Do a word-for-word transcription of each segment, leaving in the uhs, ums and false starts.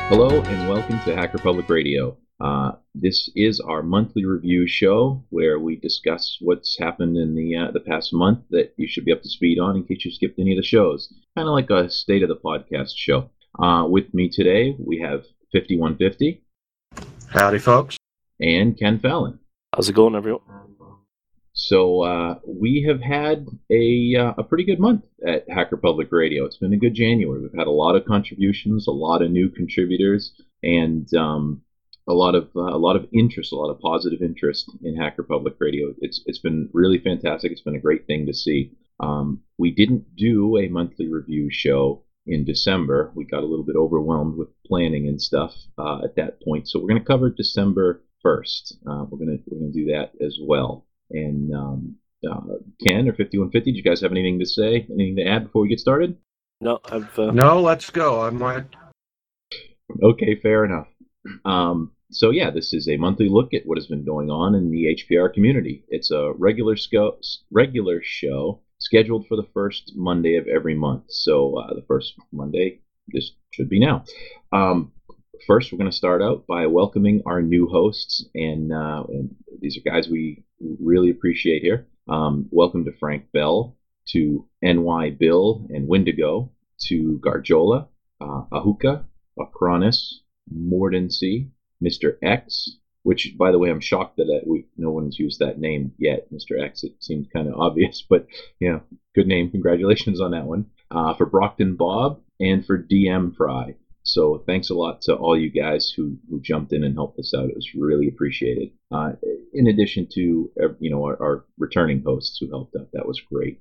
Hello and welcome to Hacker Public Radio. Uh, this is our monthly review show where we discuss what's happened in the uh, the past month that you should be up to speed on in case you skipped any of the shows. Kind of like a state of the podcast show. Uh, with me today we have fifty-one fifty. Howdy, folks. And Ken Fallon. How's it going, everyone? So uh, we have had a uh, a pretty good month at Hacker Public Radio. It's been a good January. We've had a lot of contributions, a lot of new contributors, and um, a lot of uh, a lot of interest, a lot of positive interest in Hacker Public Radio. It's it's been really fantastic. It's been a great thing to see. Um, we didn't do a monthly review show in December. We got a little bit overwhelmed with planning and stuff uh, at that point. So we're going to cover December first. Uh, we're going to we're going to do that as well. And um, uh, Ken or fifty-one fifty, do you guys have anything to say? Anything to add before we get started? No, I've. Uh... No, let's go. I'm like. Okay, fair enough. Um, so yeah, this is a monthly look at what has been going on in the H P R community. It's a regular sco- regular show scheduled for the first Monday of every month. So uh, the first Monday, this should be now. Um, First, we're going to start out by welcoming our new hosts, and, uh, and these are guys we really appreciate here. Um, welcome to Frank Bell, to N Y Bill and Wendigo, to Garjola, uh, Ahuka, Akronis, Mordency, Mister X, which, by the way, I'm shocked that uh, we no one's used that name yet. Mister X, it seems kind of obvious, but you know, good name. Congratulations on that one. Uh, for Brockton Bob and for D M Fry. So thanks a lot to all you guys who, who jumped in and helped us out. It was really appreciated. Uh, in addition to you know our, our returning hosts who helped out, that was great.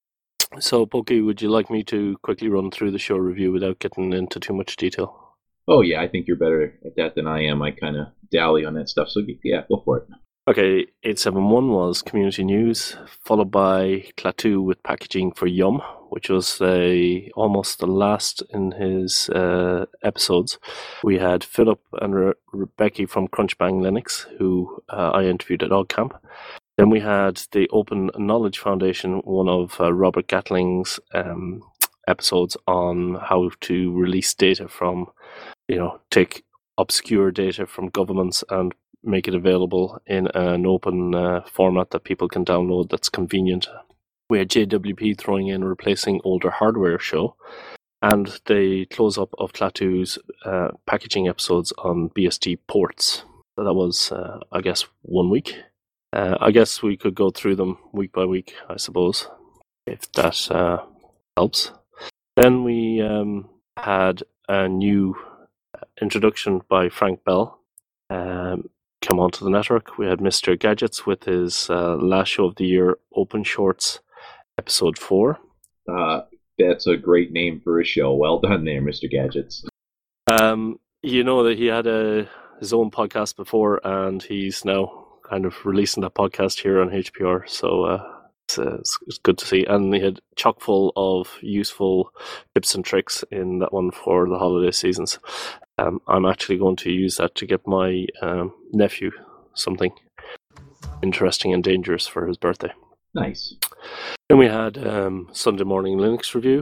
So, Pokey, would you like me to quickly run through the show review without getting into too much detail? Oh yeah, I think you're better at that than I am. I kind of dally on that stuff. So yeah, go for it. Okay, eight seven one was community news, followed by Klaatu with packaging for Yum, which was uh, almost the last in his uh, episodes. We had Philip and Re- Rebecca from Crunchbang Linux, who uh, I interviewed at OggCamp. Then we had the Open Knowledge Foundation, one of uh, Robert Gatling's um, episodes on how to release data from, you know, take obscure data from governments and make it available in an open uh, format that people can download that's convenient. We had J W P throwing in Replacing Older Hardware show, and the close-up of Klaatu's uh, packaging episodes on B S D ports. So that was, uh, I guess, one week. Uh, I guess we could go through them week by week, I suppose, if that uh, helps. Then we um, had a new introduction by Frank Bell. Um, come onto the network. We had Mister Gadgets with his uh, last show of the year, Open Shorts, episode four. Uh, that's a great name for a show. Well done there, Mister Gadgets. Um, you know that he had a his own podcast before, and he's now kind of releasing that podcast here on H P R. So uh, it's, uh, it's, it's good to see. And he had chock full of useful tips and tricks in that one for the holiday seasons. Um, I'm actually going to use that to get my um, nephew something interesting and dangerous for his birthday. Nice. Then we had um, Sunday Morning Linux Review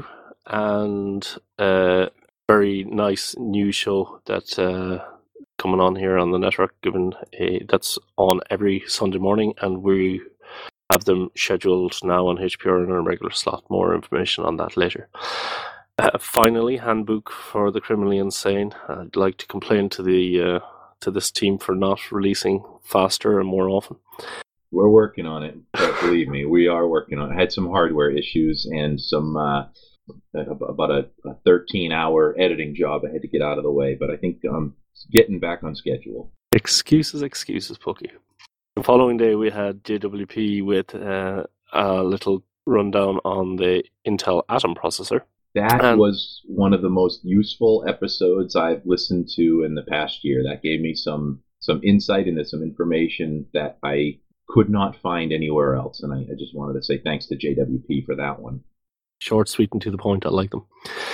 and a very nice news show that uh, coming on here on the network. Given a, that's on every Sunday morning, and we have them scheduled now on H P R in a regular slot. More information on that later. Uh, finally, Handbook for the Criminally Insane. I'd like to complain to the uh, to this team for not releasing faster and more often. We're working on it. Believe me, we are working on it. I had some hardware issues and some uh, about a, a thirteen-hour editing job I had to get out of the way, but I think I'm getting back on schedule. Excuses, excuses, Pokey. The following day, we had J W P with uh, a little rundown on the Intel Atom processor. That um, was one of the most useful episodes I've listened to in the past year. That gave me some some insight into some information that I could not find anywhere else. And I, I just wanted to say thanks to J W P for that one. Short, sweet, and to the point. I like them.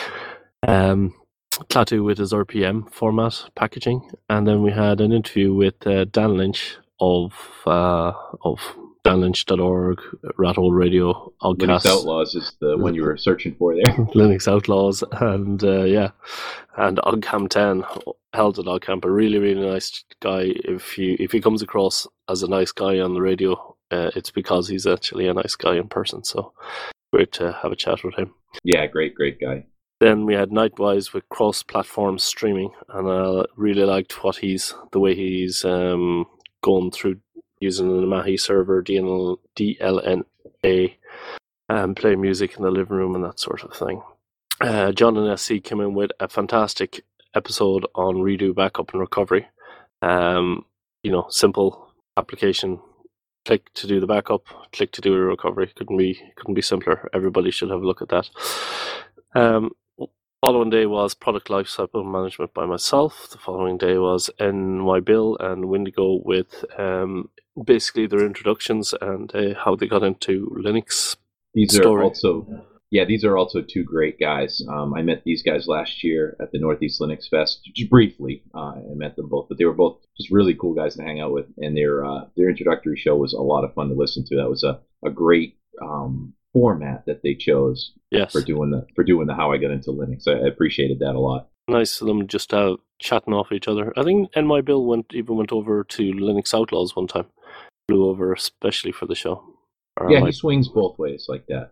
Um, Klaatu with his R P M format packaging. And then we had an interview with uh, Dan Lynch of uh, of dan lynch dot org, Rat Hole Radio, Linux Outcasts, Outlaws is the one you were searching for there. Linux Outlaws, and uh, yeah, and Ogcam ten, held at Ogcamp, a really really nice guy. If you if he comes across as a nice guy on the radio, uh, it's because he's actually a nice guy in person. So great to have a chat with him. Yeah, great, great guy. Then we had Nightwise with cross-platform streaming, and I really liked what he's the way he's um, going through using the Mahi server, D L N A, and play music in the living room and that sort of thing. Uh, John and S C came in with a fantastic episode on Redo Backup and Recovery. Um, you know, simple application. Click to do the backup, click to do the recovery. Couldn't be couldn't be simpler. Everybody should have a look at that. Um, following day was product lifecycle management by myself. The following day was N Y Bill and Windigo with um, basically their introductions and uh, how they got into Linux. These story. are also, yeah, these are also two great guys. Um, I met these guys last year at the Northeast Linux Fest, just briefly. Uh, I met them both, but they were both just really cool guys to hang out with. And their uh, their introductory show was a lot of fun to listen to. That was a a great um, format that they chose yes. for doing the for doing the How I Got Into Linux. I, I appreciated that a lot. Nice of them just uh, chatting off each other. I think N Y Bill went even went over to Linux Outlaws one time. Flew over especially for the show. Or yeah, like... he swings both ways like that.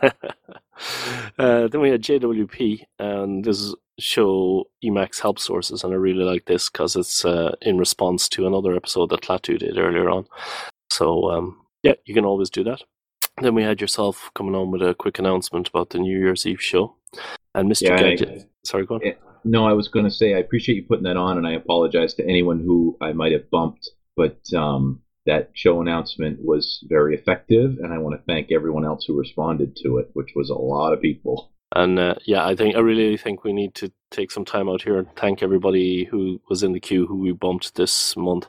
uh, then we had J W P, and this show Emacs Help Sources, and I really like this because it's uh, in response to another episode that Klaatu did earlier on. So, um, yeah, you can always do that. Then we had yourself coming on with a quick announcement about the New Year's Eve show. And Mister Yeah, Gadget... I, Sorry, go on. Yeah, no, I was going to say I appreciate you putting that on, and I apologize to anyone who I might have bumped, but... Um, that show announcement was very effective, and I want to thank everyone else who responded to it, which was a lot of people. And uh, yeah, I think I really think we need to take some time out here and thank everybody who was in the queue who we bumped this month.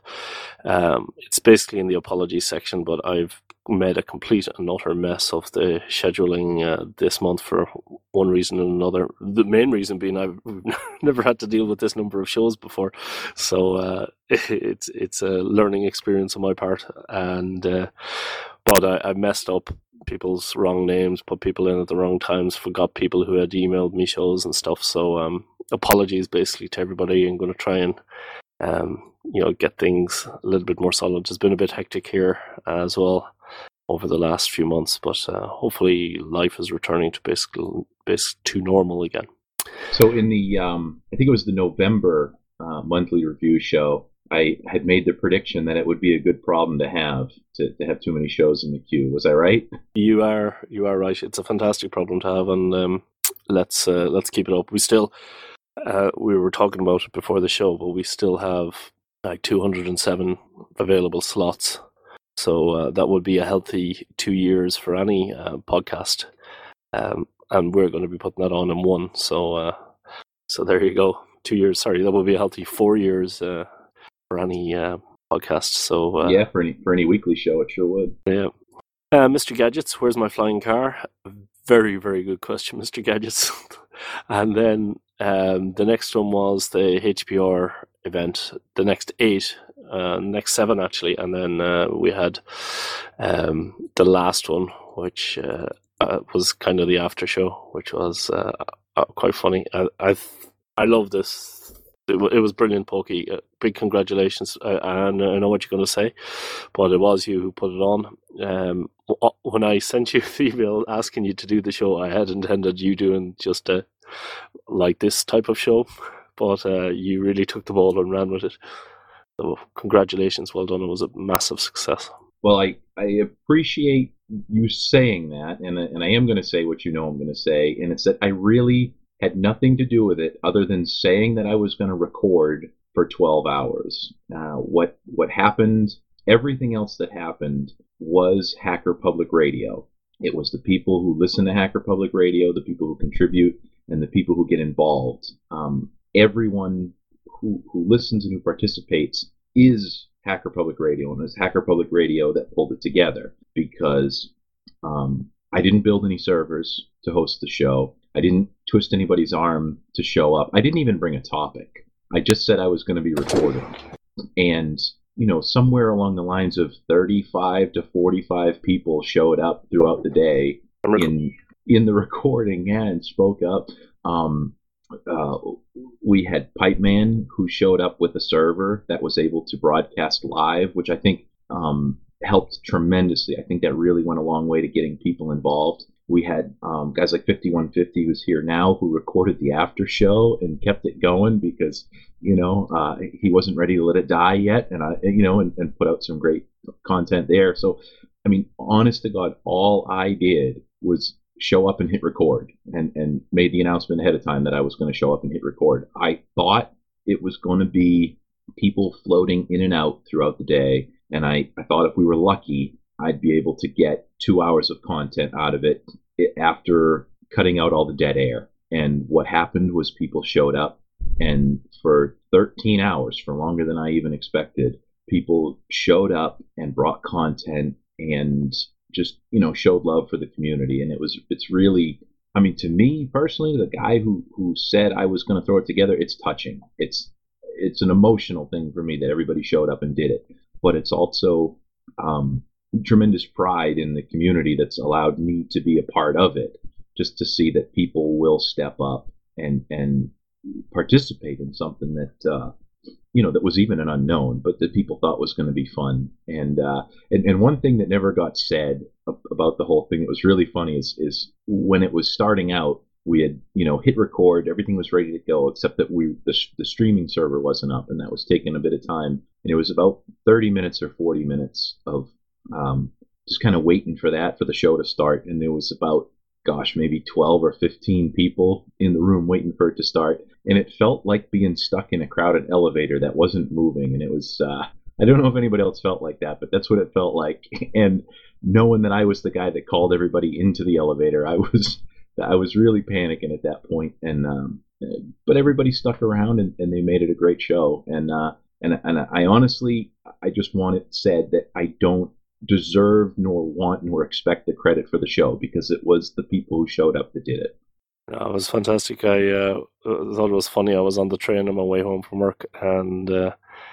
Um, it's basically in the apology section, but I've made a complete and utter mess of the scheduling uh, this month for one reason and another. The main reason being I've never had to deal with this number of shows before, so uh, it's it's a learning experience on my part. And uh, but I, I messed up people's wrong names, put people in at the wrong times, forgot people who had emailed me shows and stuff. So um, apologies basically to everybody. I'm going to try and um, you know get things a little bit more solid. It's been a bit hectic here as well over the last few months, but uh, hopefully life is returning to basically basic to normal again. So in the um, I think it was the November uh, monthly review show, I had made the prediction that it would be a good problem to have to, to have too many shows in the queue. Was I right? You are you are right. It's a fantastic problem to have, and um, let's uh, let's keep it up. We still uh, we were talking about it before the show, but we still have like two hundred seven available slots. So uh, that would be a healthy two years for any uh, podcast, um, and we're going to be putting that on in one. So uh, so there you go. Two years. Sorry, that would be a healthy four years. Uh, for any uh, podcast. So uh, yeah, for any for any weekly show, it sure would. Yeah. Uh, Mister Gadgets, where's my flying car? Very, very good question, Mister Gadgets. And then um, the next one was the H P R event, the next eight, uh, next seven actually, and then uh, we had um, the last one, which uh, uh, was kind of the after show, which was uh, uh, quite funny. I I, I love this. It, it was brilliant, Pokey. Uh, big congratulations. Uh, and I know what you're going to say, but it was you who put it on. Um, when I sent you the email asking you to do the show, I had intended you doing just a, like this type of show, but uh, you really took the ball and ran with it. So congratulations, well done. It was a massive success. Well, I, I appreciate you saying that, and, and I am going to say what you know I'm going to say, and it's that I really had nothing to do with it other than saying that I was going to record for twelve hours. Uh, what what happened, everything else that happened was Hacker Public Radio. It was the people who listen to Hacker Public Radio, the people who contribute, and the people who get involved. Um, everyone who, who listens and who participates is Hacker Public Radio, and it's Hacker Public Radio that pulled it together, because um, I didn't build any servers to host the show. I didn't twist anybody's arm to show up. I didn't even bring a topic. I just said I was going to be recording. And you know, somewhere along the lines of thirty-five to forty-five people showed up throughout the day in in the recording, yeah, and spoke up. Um, uh, we had Pipe Man, who showed up with a server that was able to broadcast live, which I think um, helped tremendously. I think that really went a long way to getting people involved. We had um, guys like fifty-one fifty, who's here now, who recorded the after show and kept it going because, you know, uh, he wasn't ready to let it die yet, and I, you know, and, and put out some great content there. So, I mean, honest to God, all I did was show up and hit record, and, and made the announcement ahead of time that I was going to show up and hit record. I thought it was going to be people floating in and out throughout the day, and I, I thought if we were lucky, I'd be able to get two hours of content out of it after cutting out all the dead air. And what happened was people showed up, and for thirteen hours, for longer than I even expected, people showed up and brought content and just, you know, showed love for the community. And it was, it's really, I mean, to me personally, the guy who, who said I was going to throw it together, it's touching. It's, it's an emotional thing for me that everybody showed up and did it, but it's also, um, tremendous pride in the community that's allowed me to be a part of it, just to see that people will step up and and participate in something that uh, you know that was even an unknown, but that people thought was going to be fun. And, uh, and and one thing that never got said about the whole thing that was really funny is is when it was starting out, we had, you know, hit record, everything was ready to go, except that we the, the streaming server wasn't up, and that was taking a bit of time. And it was about thirty minutes or forty minutes of Um, just kind of waiting for that, for the show to start. And there was about, gosh, maybe twelve or fifteen people in the room waiting for it to start. And it felt like being stuck in a crowded elevator that wasn't moving. And it was, uh, I don't know if anybody else felt like that, but that's what it felt like. And knowing that I was the guy that called everybody into the elevator, I was, I was really panicking at that point. And, um, but everybody stuck around, and, and they made it a great show. And, uh, and, and I honestly, I just want it said that I don't deserve nor want nor expect the credit for the show, because it was the people who showed up that did it. Yeah, it was fantastic. I uh, thought it was funny. I was on the train on my way home from work, and uh,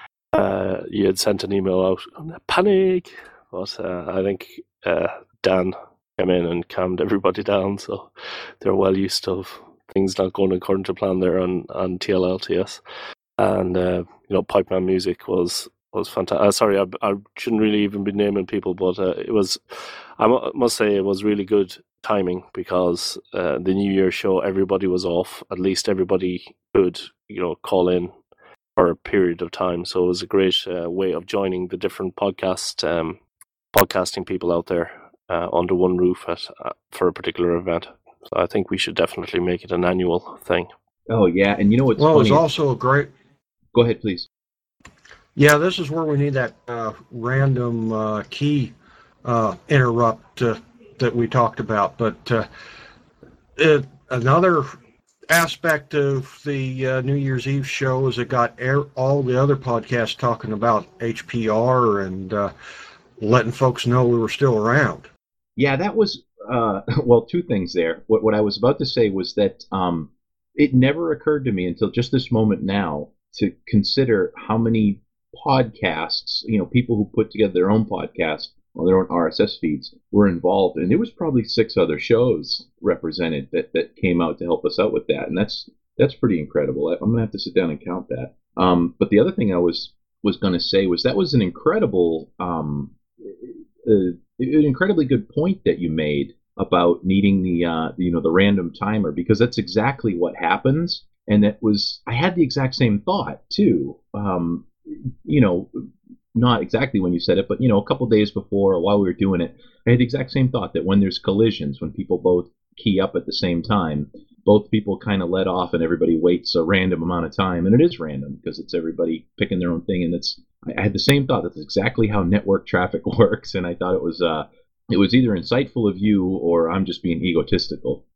uh, you had sent an email out, panic, but uh, I think uh, Dan came in and calmed everybody down, so they're well used to things not going according to plan there on, on T L L T S. And uh, you know, Pipe Man Music was was fantastic. Uh, sorry, I, I shouldn't really even be naming people, but uh, it was, I m- must say, it was really good timing, because uh, the New Year show, everybody was off. At least everybody could, you know, call in for a period of time. So it was a great uh, way of joining the different podcast, um, podcasting people out there uh, under one roof at uh, for a particular event. So I think we should definitely make it an annual thing. Oh yeah, and you know what's well, funny? Well, it's also a great. Go ahead, please. Yeah, this is where we need that uh, random uh, key uh, interrupt uh, that we talked about. But uh, it, another aspect of the uh, New Year's Eve show is it got air, all the other podcasts talking about H P R and uh, letting folks know we were still around. Yeah, that was, uh, well, two things there. What, what I was about to say was that um, it never occurred to me until just this moment now to consider how many podcasts, you know, people who put together their own podcast or their own R S S feeds were involved. And there was probably six other shows represented that, that came out to help us out with that. And that's that's pretty incredible. I'm going to have to sit down and count that. Um, but the other thing I was was going to say was that was an incredible, um, uh, an incredibly good point that you made about needing the, uh, you know, the random timer, because that's exactly what happens. And that was, I had the exact same thought too. Um, you know, not exactly when you said it, but, you know, a couple days before or while we were doing it, I had the exact same thought that when there's collisions, when people both key up at the same time, both people kind of let off and everybody waits a random amount of time. And it is random because it's everybody picking their own thing. And it's, I had the same thought. That's exactly how network traffic works. And I thought it was, uh, it was either insightful of you or I'm just being egotistical.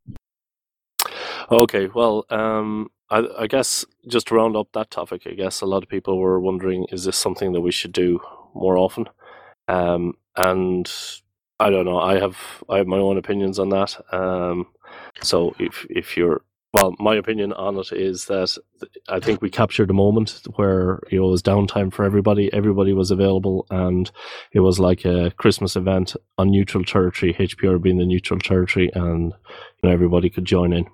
Okay, well, um, I, I guess just to round up that topic, I guess a lot of people were wondering, is this something that we should do more often? Um, and I don't know. I have I have my own opinions on that. Um, so if if you're well, my opinion on it is that I think we captured the moment where, you know, it was downtime for everybody. Everybody was available, and it was like a Christmas event on neutral territory, H P R being the neutral territory, and, you know, everybody could join in.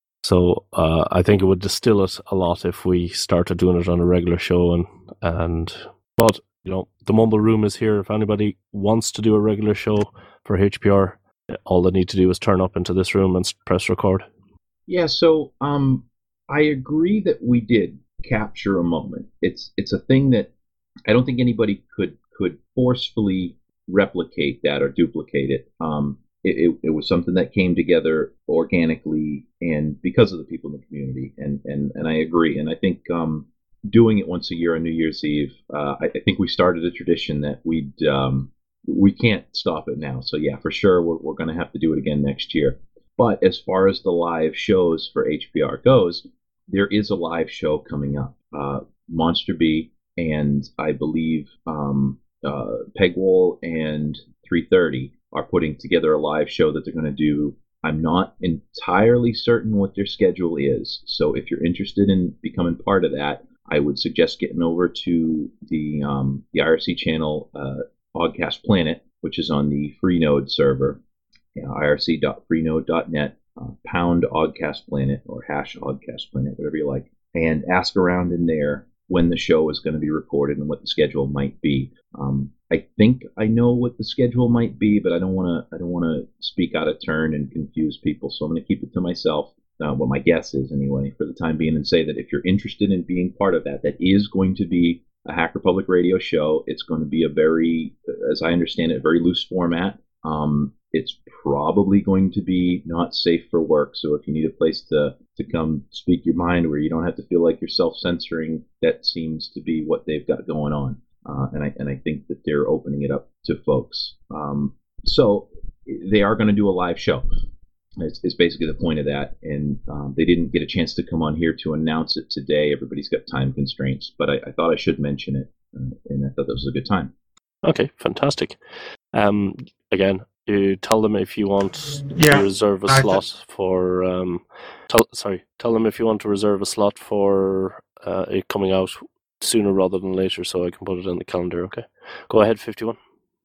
So uh, I think it would distill it a lot if we started doing it on a regular show. And, and but, you know, the Mumble Room is here. If anybody wants to do a regular show for H P R, all they need to do is turn up into this room and press record. Yeah, so um, I agree that we did capture a moment. It's it's a thing that I don't think anybody could could forcefully replicate that or duplicate it. Um, it, it, it was something that came together organically and because of the people in the community. And and, and I agree. And I think um, doing it once a year on New Year's Eve, uh, I, I think we started a tradition that we'd um, we can't stop it now. So yeah, for sure, we're we're going to have to do it again next year. But as far as the live shows for H P R goes, there is a live show coming up. Uh, Monster B and I believe um, uh, Pegwall and three thirty are putting together a live show that they're going to do. I'm not entirely certain what their schedule is. So if you're interested in becoming part of that, I would suggest getting over to the um, the I R C channel, uh, Oddcast Planet, which is on the Freenode server. Yeah, I R C dot freenode dot net, uh, pound Oddcast Planet or hash Oddcast Planet, whatever you like, and ask around in there when the show is going to be recorded and what the schedule might be. Um, I think I know what the schedule might be, but I don't want to. I don't want to speak out of turn and confuse people, so I'm going to keep it to myself. Uh, what my guess is, anyway, for the time being, and say that if you're interested in being part of that, that is going to be a Hacker Public Radio show. It's going to be a very, as I understand it, very loose format. Um, it's probably going to be not safe for work. So if you need a place to, to come speak your mind where you don't have to feel like you're self-censoring, that seems to be what they've got going on. Uh, and I and I think that they're opening it up to folks. Um, so they are going to do a live show. It's, it's basically the point of that. And um, they didn't get a chance to come on here to announce it today. Everybody's got time constraints. But I, I thought I should mention it. Uh, and I thought that was a good time. Okay, fantastic. Um, again, you tell them if you want Yeah, to reserve a I slot th- for. Um, tell, sorry, tell them if you want to reserve a slot for uh, it coming out sooner rather than later, so I can put it in the calendar. Okay, go ahead, fifty-one.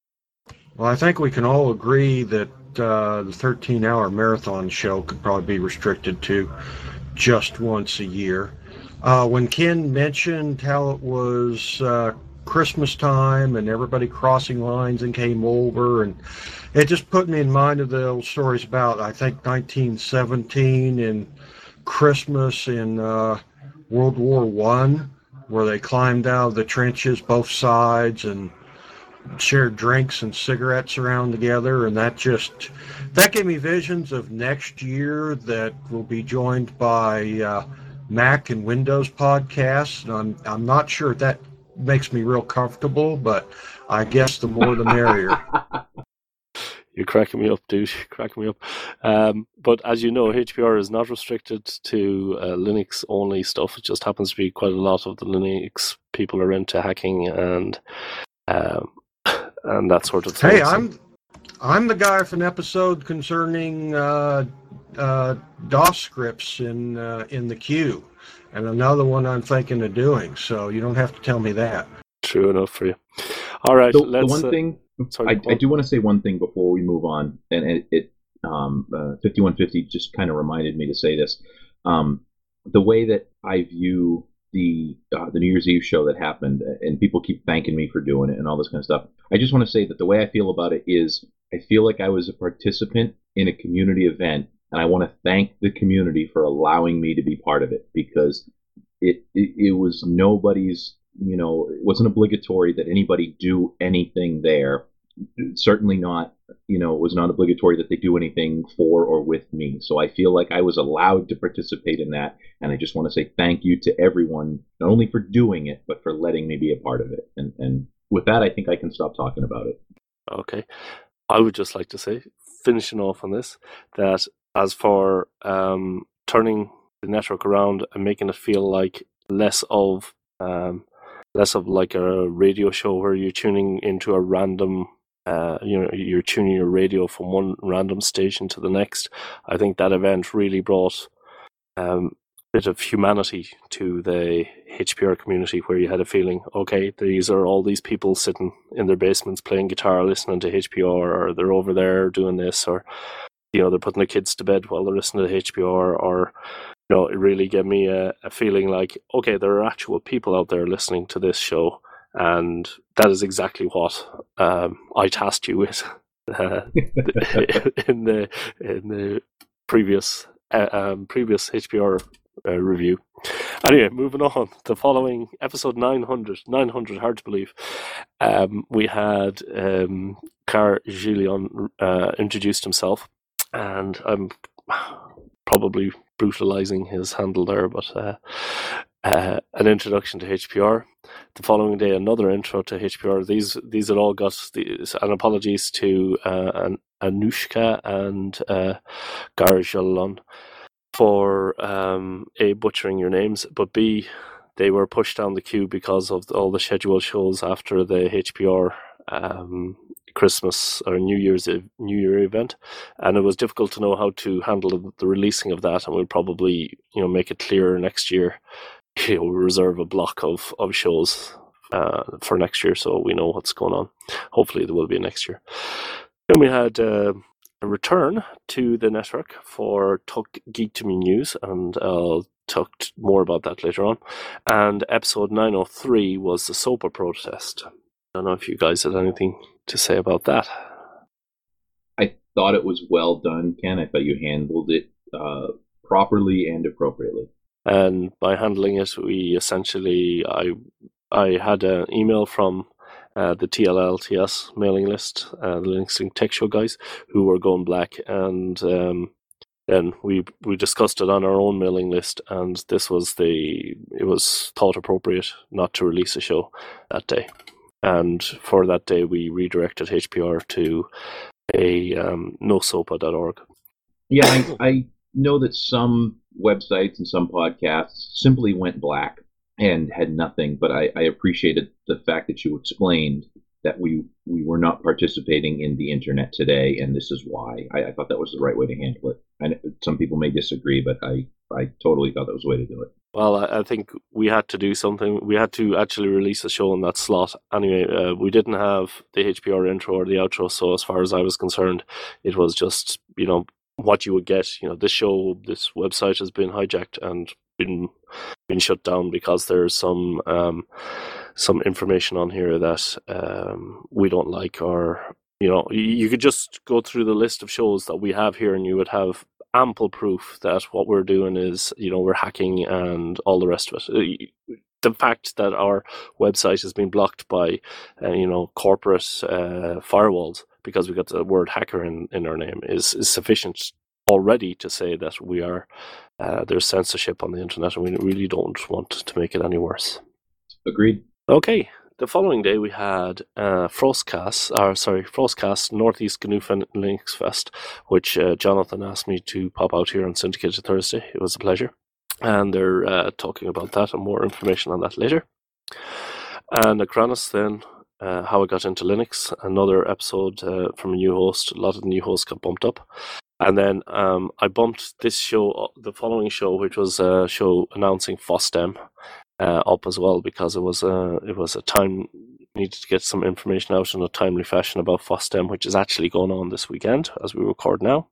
Well, I think we can all agree that uh, the thirteen-hour marathon show could probably be restricted to just once a year. Uh, when Ken mentioned how it was uh, Christmas time and everybody crossing lines and came over, and it just put me in mind of the old stories about, I think, nineteen seventeen and Christmas in uh, World War One, where they climbed out of the trenches, both sides, and shared drinks and cigarettes around together. And that just, that gave me visions of next year that will be joined by uh, Mac and Windows podcasts. And I'm, I'm not sure if that makes me real comfortable, but I guess the more the merrier. You're cracking me up, dude. You're cracking me up. Um, but as you know, H P R is not restricted to uh, Linux-only stuff. It just happens to be quite a lot of the Linux people are into hacking and um, and that sort of thing. Hey, I'm I'm the guy for an episode concerning uh, uh, DOS scripts in uh, in the queue, and another one I'm thinking of doing. So you don't have to tell me that. True enough for you. All right, The, let's. the one uh, thing sorry, I, I do want to say one thing before we move on, and it, it um, uh, fifty-one fifty just kind of reminded me to say this. Um, the way that I view the uh, the New Year's Eve show that happened, and people keep thanking me for doing it and all this kind of stuff. I just want to say that the way I feel about it is I feel like I was a participant in a community event, and I want to thank the community for allowing me to be part of it, because it it, it was nobody's, you know, it wasn't obligatory that anybody do anything there. Certainly not, you know, it was not obligatory that they do anything for or with me. So I feel like I was allowed to participate in that. And I just want to say thank you to everyone, not only for doing it, but for letting me be a part of it. And, and with that, I think I can stop talking about it. Okay. I would just like to say, finishing off on this, that as for um, turning the network around and making it feel like less of um, less of like a radio show where you're tuning into a random, uh, you know, you're tuning your radio from one random station to the next. I think that event really brought um, bit of humanity to the H P R community, where you had a feeling, okay, these are all these people sitting in their basements playing guitar, listening to H P R, or they're over there doing this, or you know, they're putting their kids to bed while they're listening to H P R, or you know, it really gave me a, a feeling like, okay, there are actual people out there listening to this show, and that is exactly what um, I tasked you with uh, in the in the previous uh, um, previous H P R uh, review. Anyway, moving on. The following episode nine hundred, nine hundred, hard to believe. Um, we had um, Car Gillion uh, introduced himself, and I'm probably brutalizing his handle there, but uh, uh, an introduction to H P R. The following day, another intro to H P R. These these had all got these, and apologies to uh, an, Anushka and uh, Garjalon for um, A, butchering your names, but B, they were pushed down the queue because of all the scheduled shows after the H P R um, Christmas or New Year's New Year event, and it was difficult to know how to handle the releasing of that, and we'll probably, you know, make it clearer next year. You know, we'll reserve a block of, of shows uh, for next year, so we know what's going on. Hopefully there will be next year. Then we had uh, a return to the network for Talk Geek to Me News, and I'll talk more about that later on. And episode nine oh three was the SOPA protest. I don't know if you guys had anything to say about that. I thought it was well done, Ken. I thought you handled it uh, properly and appropriately. And by handling it, we essentially, I I had an email from uh, the T L L T S mailing list, uh, the Linux Link Tech Show guys, who were going black, and um, then we we discussed it on our own mailing list, and this was the, it was thought appropriate not to release a show that day. And for that day, we redirected H P R to a um, no sopa dot org. Yeah, I, I know that some websites and some podcasts simply went black and had nothing, but I, I appreciated the fact that you explained that we, we were not participating in the internet today, and this is why. I, I thought that was the right way to handle it. And some people may disagree, but I, I totally thought that was the way to do it. Well, I, I think we had to do something. We had to actually release a show in that slot. Anyway, uh, we didn't have the H P R intro or the outro, so as far as I was concerned, it was just, you know, what you would get. You know, this show, this website has been hijacked and been been shut down because there's some um, some information on here that um, we don't like, or you know, you could just go through the list of shows that we have here, and you would have ample proof that what we're doing is, you know, we're hacking and all the rest of it. The fact that our website has been blocked by, uh, you know, corporate uh, firewalls because we got the word hacker in, in our name is, is sufficient already to say that we are, uh, there's censorship on the internet, and we really don't want to make it any worse. Agreed. Okay. The following day we had uh, Frostcast, or sorry, Frostcast Northeast Ganufan Linux Fest, which uh, Jonathan asked me to pop out here on Syndicated Thursday. It was a pleasure. And they're uh, talking about that and more information on that later. And Acronis then, uh, how I got into Linux, another episode uh, from a new host. A lot of the new hosts got bumped up. And then um, I bumped this show, the following show, which was a show announcing FOSDEM, Uh, up as well, because it was a it was a time needed to get some information out in a timely fashion about FOSDEM, which is actually going on this weekend as we record now.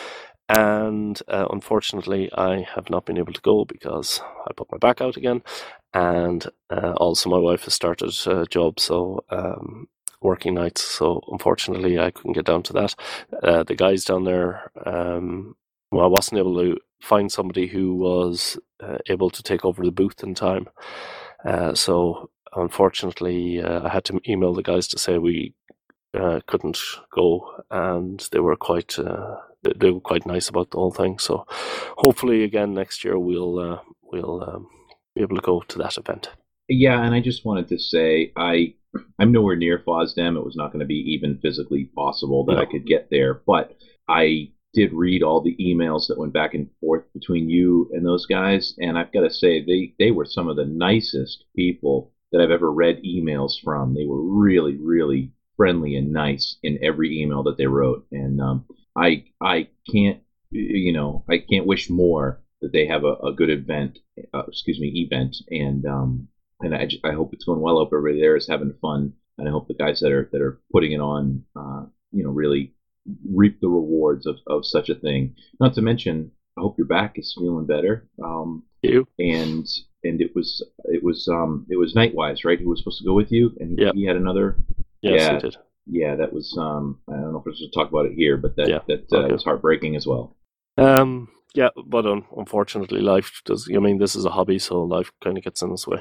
And uh, unfortunately, I have not been able to go because I put my back out again, and uh, also my wife has started a job, so um, working nights. So unfortunately, I couldn't get down to that. Uh, the guys down there, um, well, I wasn't able to find somebody who was uh, able to take over the booth in time. Uh, so unfortunately, uh, I had to email the guys to say we uh, couldn't go, and they were quite uh, they were quite nice about the whole thing. So hopefully, again next year we'll uh, we'll um, be able to go to that event. Yeah, and I just wanted to say I I'm nowhere near FOSDEM. It was not going to be even physically possible that no. I could get there, but I did read all the emails that went back and forth between you and those guys, and I've got to say they, they were some of the nicest people that I've ever read emails from. They were really, really friendly and nice in every email that they wrote, and um, I I can't you know I can't wish more that they have a, a good event, uh, excuse me, event, and um, and I, I hope it's going well. I hope everybody there is having fun, and I hope the guys that are that are putting it on, uh, you know, really reap the rewards of, of such a thing. Not to mention, I hope your back is feeling better. Um, you and and it was it was um it was Nightwise, right? Who was supposed to go with you, and yep. he had another. Yes, yeah, he did. Yeah, that was um I don't know if we're supposed to talk about it here, but that yeah. that uh, okay. was heartbreaking as well. Um, yeah, but um, unfortunately, life does. I mean, this is a hobby, so life kind of gets in its way.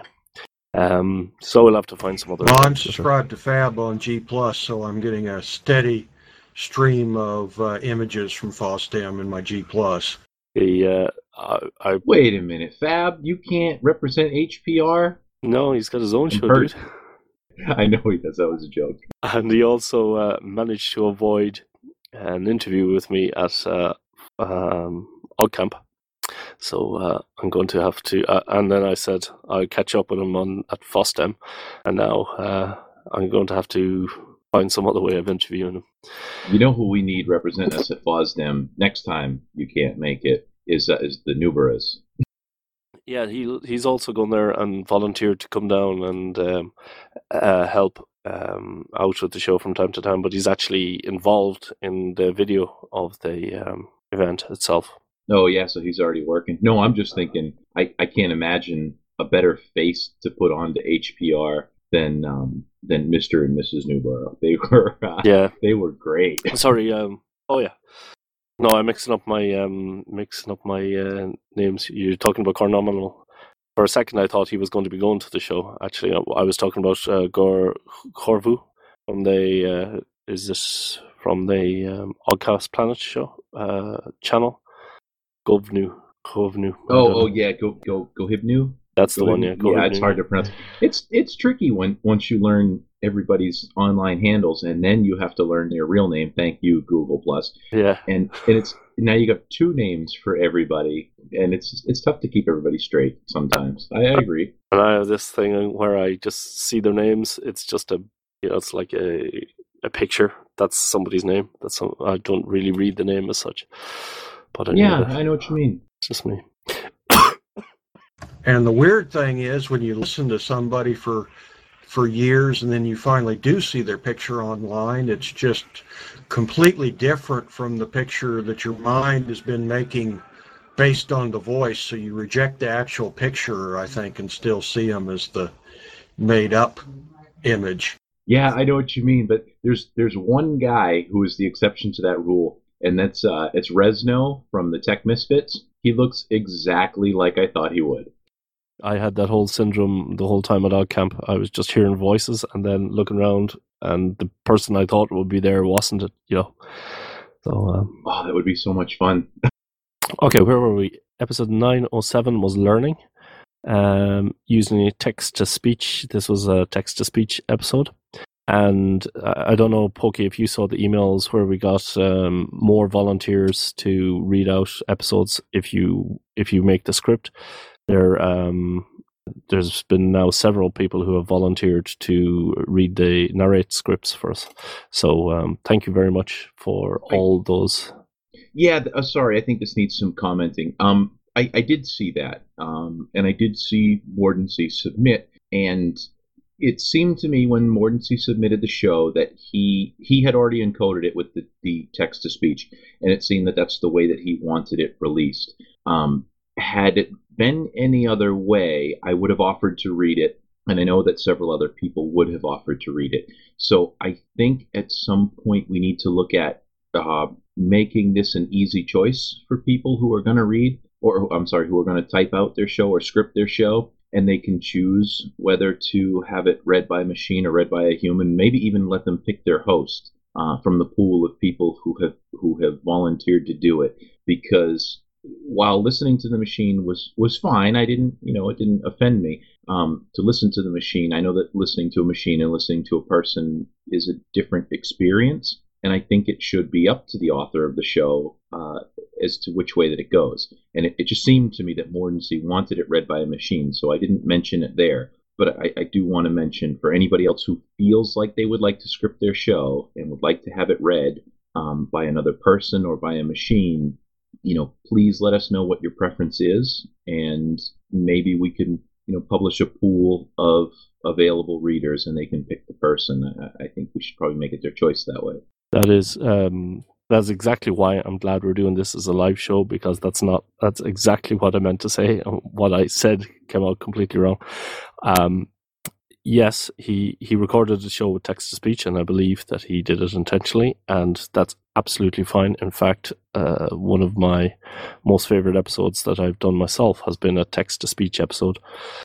Um, so we'll have to find some other. Well, I'm subscribed to Fab on G Plus, so I'm getting a steady stream of uh, images from FOSDEM in my G Plus. The uh, I, I wait a minute, Fab, you can't represent H P R? No, he's got his own show, dude. I know he does. That was a joke. And he also uh, managed to avoid an interview with me at uh, um, OggCamp. So uh, I'm going to have to, uh, and then I said I'll catch up with him on at FOSDEM, and now uh, I'm going to have to find some other way of interviewing him. You know who we need represent us at FOSDEM next time you can't make it is uh, is the Nuberas. Yeah, he he's also gone there and volunteered to come down and um, uh, help um, out with the show from time to time, but he's actually involved in the video of the um, event itself. Oh, yeah, so he's already working. No, I'm just thinking, I, I can't imagine a better face to put on to H P R than um, than Mister and Missus Newborough. They were uh, yeah, they were great. Sorry, um, oh yeah. No, I'm mixing up my um, mixing up my uh, names. You're talking about Cornominal. For a second, I thought he was going to be going to the show. Actually, I was talking about uh, Gor Corvu from the uh, is this from the um, Oddcast Planet show uh, channel. Govnu, Govnu. Oh, oh yeah, go go Gohibnu. That's the one, yeah. Go yeah, it's hard to pronounce. It's it's tricky when once you learn everybody's online handles, and then you have to learn their real name. Thank you, Google Plus. Yeah, and and it's now you got two names for everybody, and it's it's tough to keep everybody straight sometimes. I, I agree. And I have this thing where I just see their names. It's just a, you know, it's like a a picture. That's somebody's name. That's some, I don't really read the name as such. But anyway, yeah, I know what you mean. It's just me. And the weird thing is when you listen to somebody for for years and then you finally do see their picture online, it's just completely different from the picture that your mind has been making based on the voice. So you reject the actual picture, I think, and still see them as the made up image. Yeah, I know what you mean, but there's there's one guy who is the exception to that rule, and that's uh, it's Resno from the Tech Misfits. He looks exactly like I thought he would. I had that whole syndrome the whole time at OggCamp. I was just hearing voices and then looking around, and the person I thought would be there wasn't it, you know. So, um, oh, that would be so much fun. Okay, where were we? Episode nine oh seven was learning, um, using text-to-speech. This was a text-to-speech episode. And I don't know, Pokey, if you saw the emails where we got um, more volunteers to read out episodes if you if you make the script. There, um, there's been now several people who have volunteered to read the narrate scripts for us. So um, thank you very much for all those. Yeah, uh, sorry, I think this needs some commenting. Um, I, I did see that, um, and I did see Mordency submit, and it seemed to me when Mordency submitted the show that he he had already encoded it with the, the text-to-speech, and it seemed that that's the way that he wanted it released. Um, had it been any other way, I would have offered to read it, and I know that several other people would have offered to read it. So I think at some point we need to look at uh, making this an easy choice for people who are going to read, or I'm sorry, who are going to type out their show or script their show, and they can choose whether to have it read by a machine or read by a human, maybe even let them pick their host uh, from the pool of people who have who have volunteered to do it. Because while listening to the machine was, was fine, I didn't, you know, it didn't offend me. Um, to listen to the machine, I know that listening to a machine and listening to a person is a different experience, and I think it should be up to the author of the show uh, as to which way that it goes. And it, it just seemed to me that Mordency wanted it read by a machine, so I didn't mention it there. But I, I do want to mention for anybody else who feels like they would like to script their show and would like to have it read um, by another person or by a machine, you know, please let us know what your preference is, and maybe we can, you know, publish a pool of available readers, and they can pick the person. I, I think we should probably make it their choice that way. That is, um, that's exactly why I'm glad we're doing this as a live show, because that's not, that's exactly what I meant to say. What I said came out completely wrong. Um, yes, he, he recorded the show with text to speech, and I believe that he did it intentionally, and that's absolutely fine. In fact, uh, one of my most favorite episodes that I've done myself has been a text to speech episode.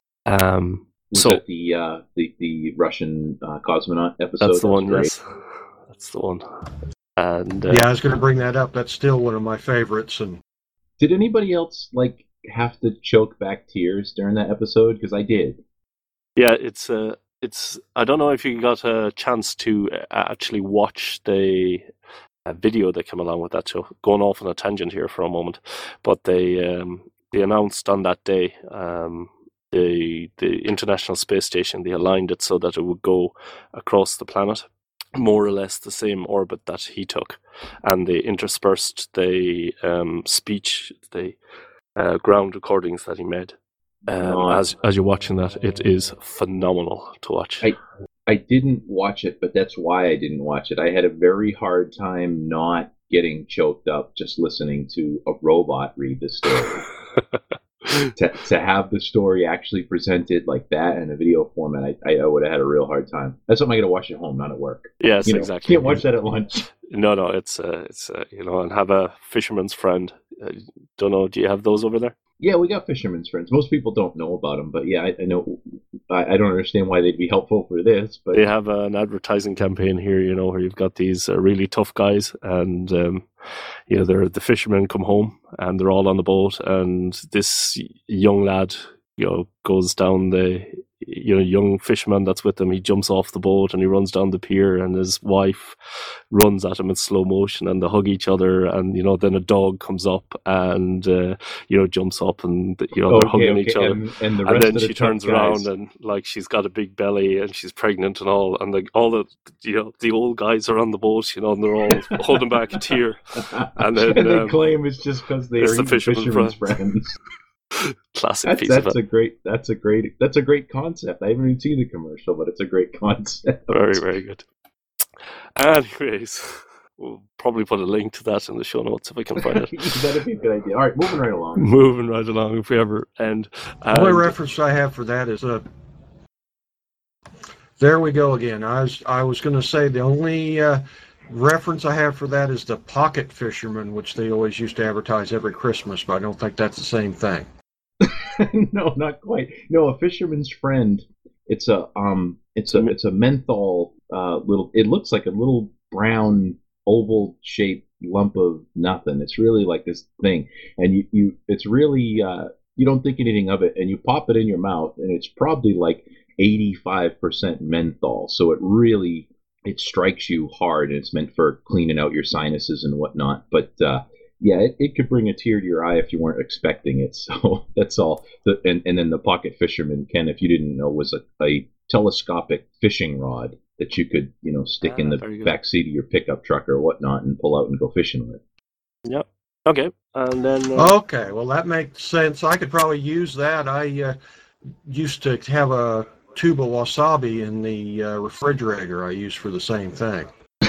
Um, Was so that the uh, the the Russian uh, cosmonaut episode? that's the That was one. great. Yes, that's the one. And uh, Yeah, I was going to bring that up. That's still one of my favorites. And Did anybody else like have to choke back tears during that episode? Because I did. yeah, it's uh, it's. I don't know if you got a chance to actually watch the uh, video that came along with that show. Going off on a tangent here for a moment, but they um, they announced on that day um, the the International Space Station. They aligned it so that it would go across the planet, more or less the same orbit that he took, and they interspersed the um, speech, the uh, ground recordings that he made. Um, Oh. as as you're watching that, it is phenomenal to watch. I I didn't watch it, but that's why I didn't watch it. I had a very hard time not getting choked up just listening to a robot read the story. to to have the story actually presented like that in a video format, I, I would have had a real hard time. That's something I got to watch at home, not at work. Yes, You know, exactly. Can't watch that at lunch. No, no, it's uh, it's uh, you know, and have a fisherman's friend. Uh, don't know. Do you have those over there? Yeah, we got fishermen's friends. Most people don't know about them, but yeah, I, I know. I, I don't understand why they'd be helpful for this, but They have an advertising campaign here, you know, where you've got these uh, really tough guys, and um, you know, they're the fishermen come home, and they're all on the boat, and this young lad, you know, goes down the, you know, young fisherman that's with him. He jumps off the boat and he runs down the pier, and his wife runs at him in slow motion, and they hug each other, and you know, then a dog comes up and uh, you know, jumps up, and you know, they're okay, hugging okay. each other. And, and the And rest then of the she tough turns guys. around and like she's got a big belly and she's pregnant and all, and like all the, you know, the old guys are on the boat, you know, and they're all holding back a tear. And then, and they um, claim it's just because they're it's the even fisherman fishermen's friends. friends. Classic That's, piece that's of a great. That's a great. That's a great concept. I haven't even seen the commercial, but it's a great concept. very, very good. Anyways, we'll probably put a link to that in the show notes if I can find it. That'd be a good idea. All right, moving right along. Moving right along, if we ever end. the only And- reference I have for that is uh, there we go again. I was I was going to say the only uh, reference I have for that is the Pocket Fisherman, which they always used to advertise every Christmas, but I don't think that's the same thing. No, not quite. No, a fisherman's friend. It's a um. It's a it's a menthol uh little. It looks like a little brown oval shaped lump of nothing. It's really like this thing, and you you. It's really uh. You don't think anything of it, and you pop it in your mouth, and it's probably like eighty-five percent menthol. So it really it strikes you hard, and it's meant for cleaning out your sinuses and whatnot. But uh, yeah, it, it could bring a tear to your eye if you weren't expecting it. So that's all. The, and and then the Pocket Fisherman, Ken, if you didn't know, was a, a telescopic fishing rod that you could you know stick in Ah, the very good. back seat of your pickup truck or whatnot and pull out and go fishing with. Yep. Okay. And then uh, Okay, well that makes sense. I could probably use that. I uh, used to have a tube of wasabi in the uh, refrigerator I use for the same thing.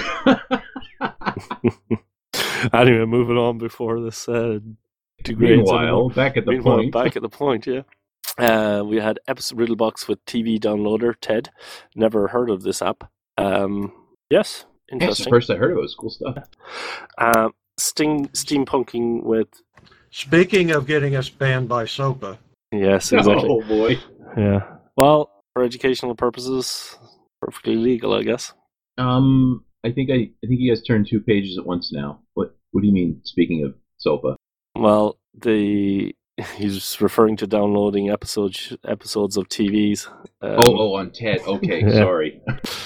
anyway, moving on before this uh, degrades anymore. Meanwhile, back at the Meanwhile, point. back at the point, yeah. Uh, we had episode Riddlebox with T V downloader Ted. Never heard of this app. Um, yes, Yeah, it's the interesting. first I heard of it. It was cool stuff. Um, Sting steampunking with Speaking of getting us banned by SOPA, yes, exactly. Oh boy. Yeah. Well, for educational purposes, perfectly legal, I guess. Um, I think I, I think you guys turned two pages at once now. What What do you mean? Speaking of SOPA, Well, the he's referring to downloading episodes episodes of T Vs. Um, oh, oh, on Ted. Okay, Yeah. sorry.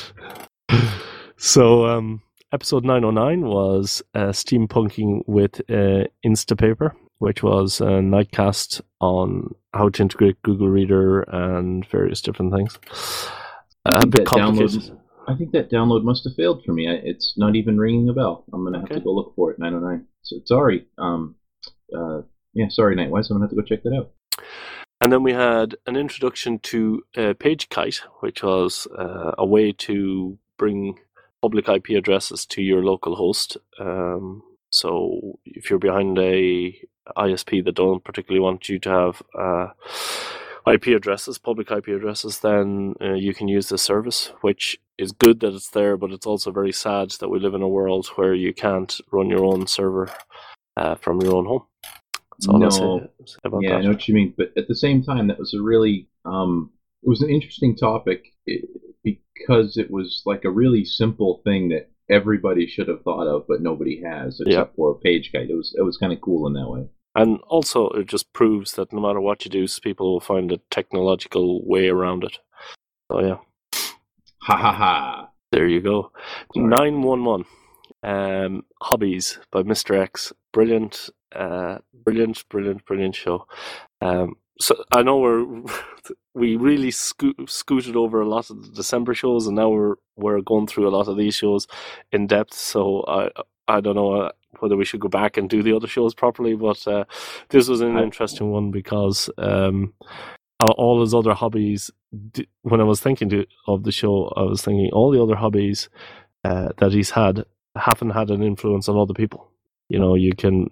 So, um, episode nine oh nine was uh, steampunking with uh, Instapaper, which was a nightcast on how to integrate Google Reader and various different things. I Uh, a think bit that download. complicated. I think that download must have failed for me. I, it's not even ringing a bell. I'm gonna have Okay. to go look for it. nine oh nine. So sorry. Um, uh, yeah, sorry, Nightwise, I'm going to have to go check that out. And then we had an introduction to uh, PageKite, which was uh, a way to bring public I P addresses to your local host. Um, so if you're behind a I S P that don't particularly want you to have uh, I P addresses, public I P addresses, then uh, you can use this service, which is good that it's there, but it's also very sad that we live in a world where you can't run your own server uh, from your own home. That's all no, I'll say, say about yeah, that. I know what you mean, but at the same time, that was a really, um, it was an interesting topic because it was like a really simple thing that everybody should have thought of, but nobody has, except yeah. for PageKite. It was it was kind of cool in that way. And also, it just proves that no matter what you do, people will find a technological way around it. So, yeah. Ha ha ha. There you go. nine one one. Um, Hobbies by Mister X. Brilliant, uh, brilliant, brilliant, brilliant show. Um, so I know we're we really sco- scooted over a lot of the December shows, and now we're we're going through a lot of these shows in depth. So I I don't know uh, whether we should go back and do the other shows properly, but uh, this was an interesting one because um, all his other hobbies. When I was thinking to, of the show, I was thinking all the other hobbies uh, that he's had haven't had an influence on other people. You know, you can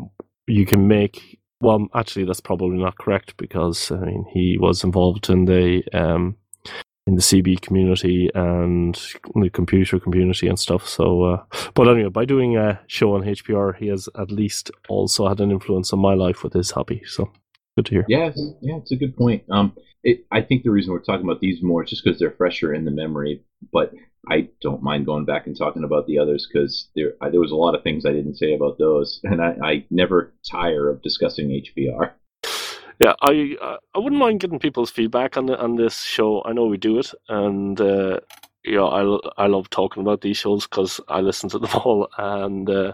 you can make. Well, actually, that's probably not correct because I mean he was involved in the um, in the C B community and the computer community and stuff. So, uh, but anyway, by doing a show on H P R, he has at least also had an influence on my life with his hobby. So, good to hear. Yes, yeah, it's a good point. Um, it, I think the reason we're talking about these more is just because they're fresher in the memory, but I don't mind going back and talking about the others because there I, there was a lot of things I didn't say about those, and I, I never tire of discussing H P R. Yeah, I uh, I wouldn't mind getting people's feedback on the, on this show. I know we do it, and uh, you know, I, I love talking about these shows because I listen to them all, and uh,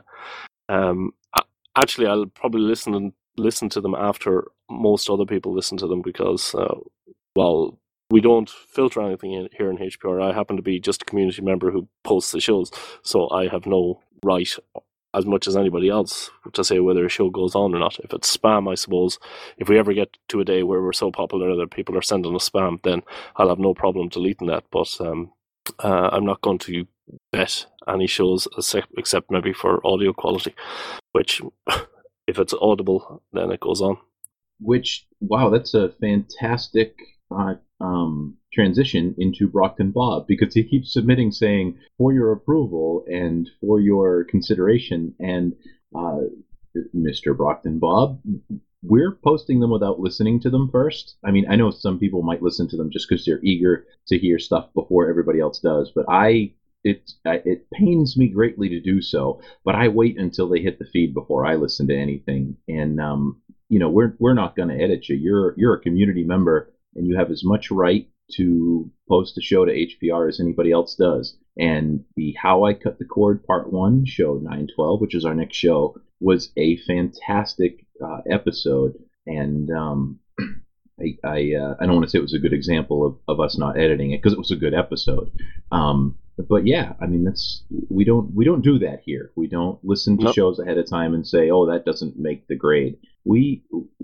um, actually I'll probably listen and listen to them after most other people listen to them because uh, well. We don't filter anything in, here in H P R. I happen to be just a community member who posts the shows, so I have no right, as much as anybody else, to say whether a show goes on or not. If it's spam, I suppose, if we ever get to a day where we're so popular that people are sending us spam, then I'll have no problem deleting that. But um, uh, I'm not going to bet any shows except maybe for audio quality, which, if it's audible, then it goes on. Which, wow, that's a fantastic uh, um, transition into Brockton Bob, because he keeps submitting saying, for your approval and for your consideration, and uh, Mister Brockton Bob, we're posting them without listening to them first. I mean, I know some people might listen to them just because they're eager to hear stuff before everybody else does, but I... It it pains me greatly to do so, but I wait until they hit the feed before I listen to anything. And um, you know, we're we're not going to edit you. You're you're a community member, and you have as much right to post a show to H P R as anybody else does. And the How I Cut the Cord Part One show nine twelve, which is our next show, was a fantastic uh, episode. And um, I I, uh, I don't want to say it was a good example of, of us not editing it because it was a good episode. Um, But yeah, I mean, that's we don't we don't do that here. We don't listen to nope. shows ahead of time and say, "Oh, that doesn't make the grade." We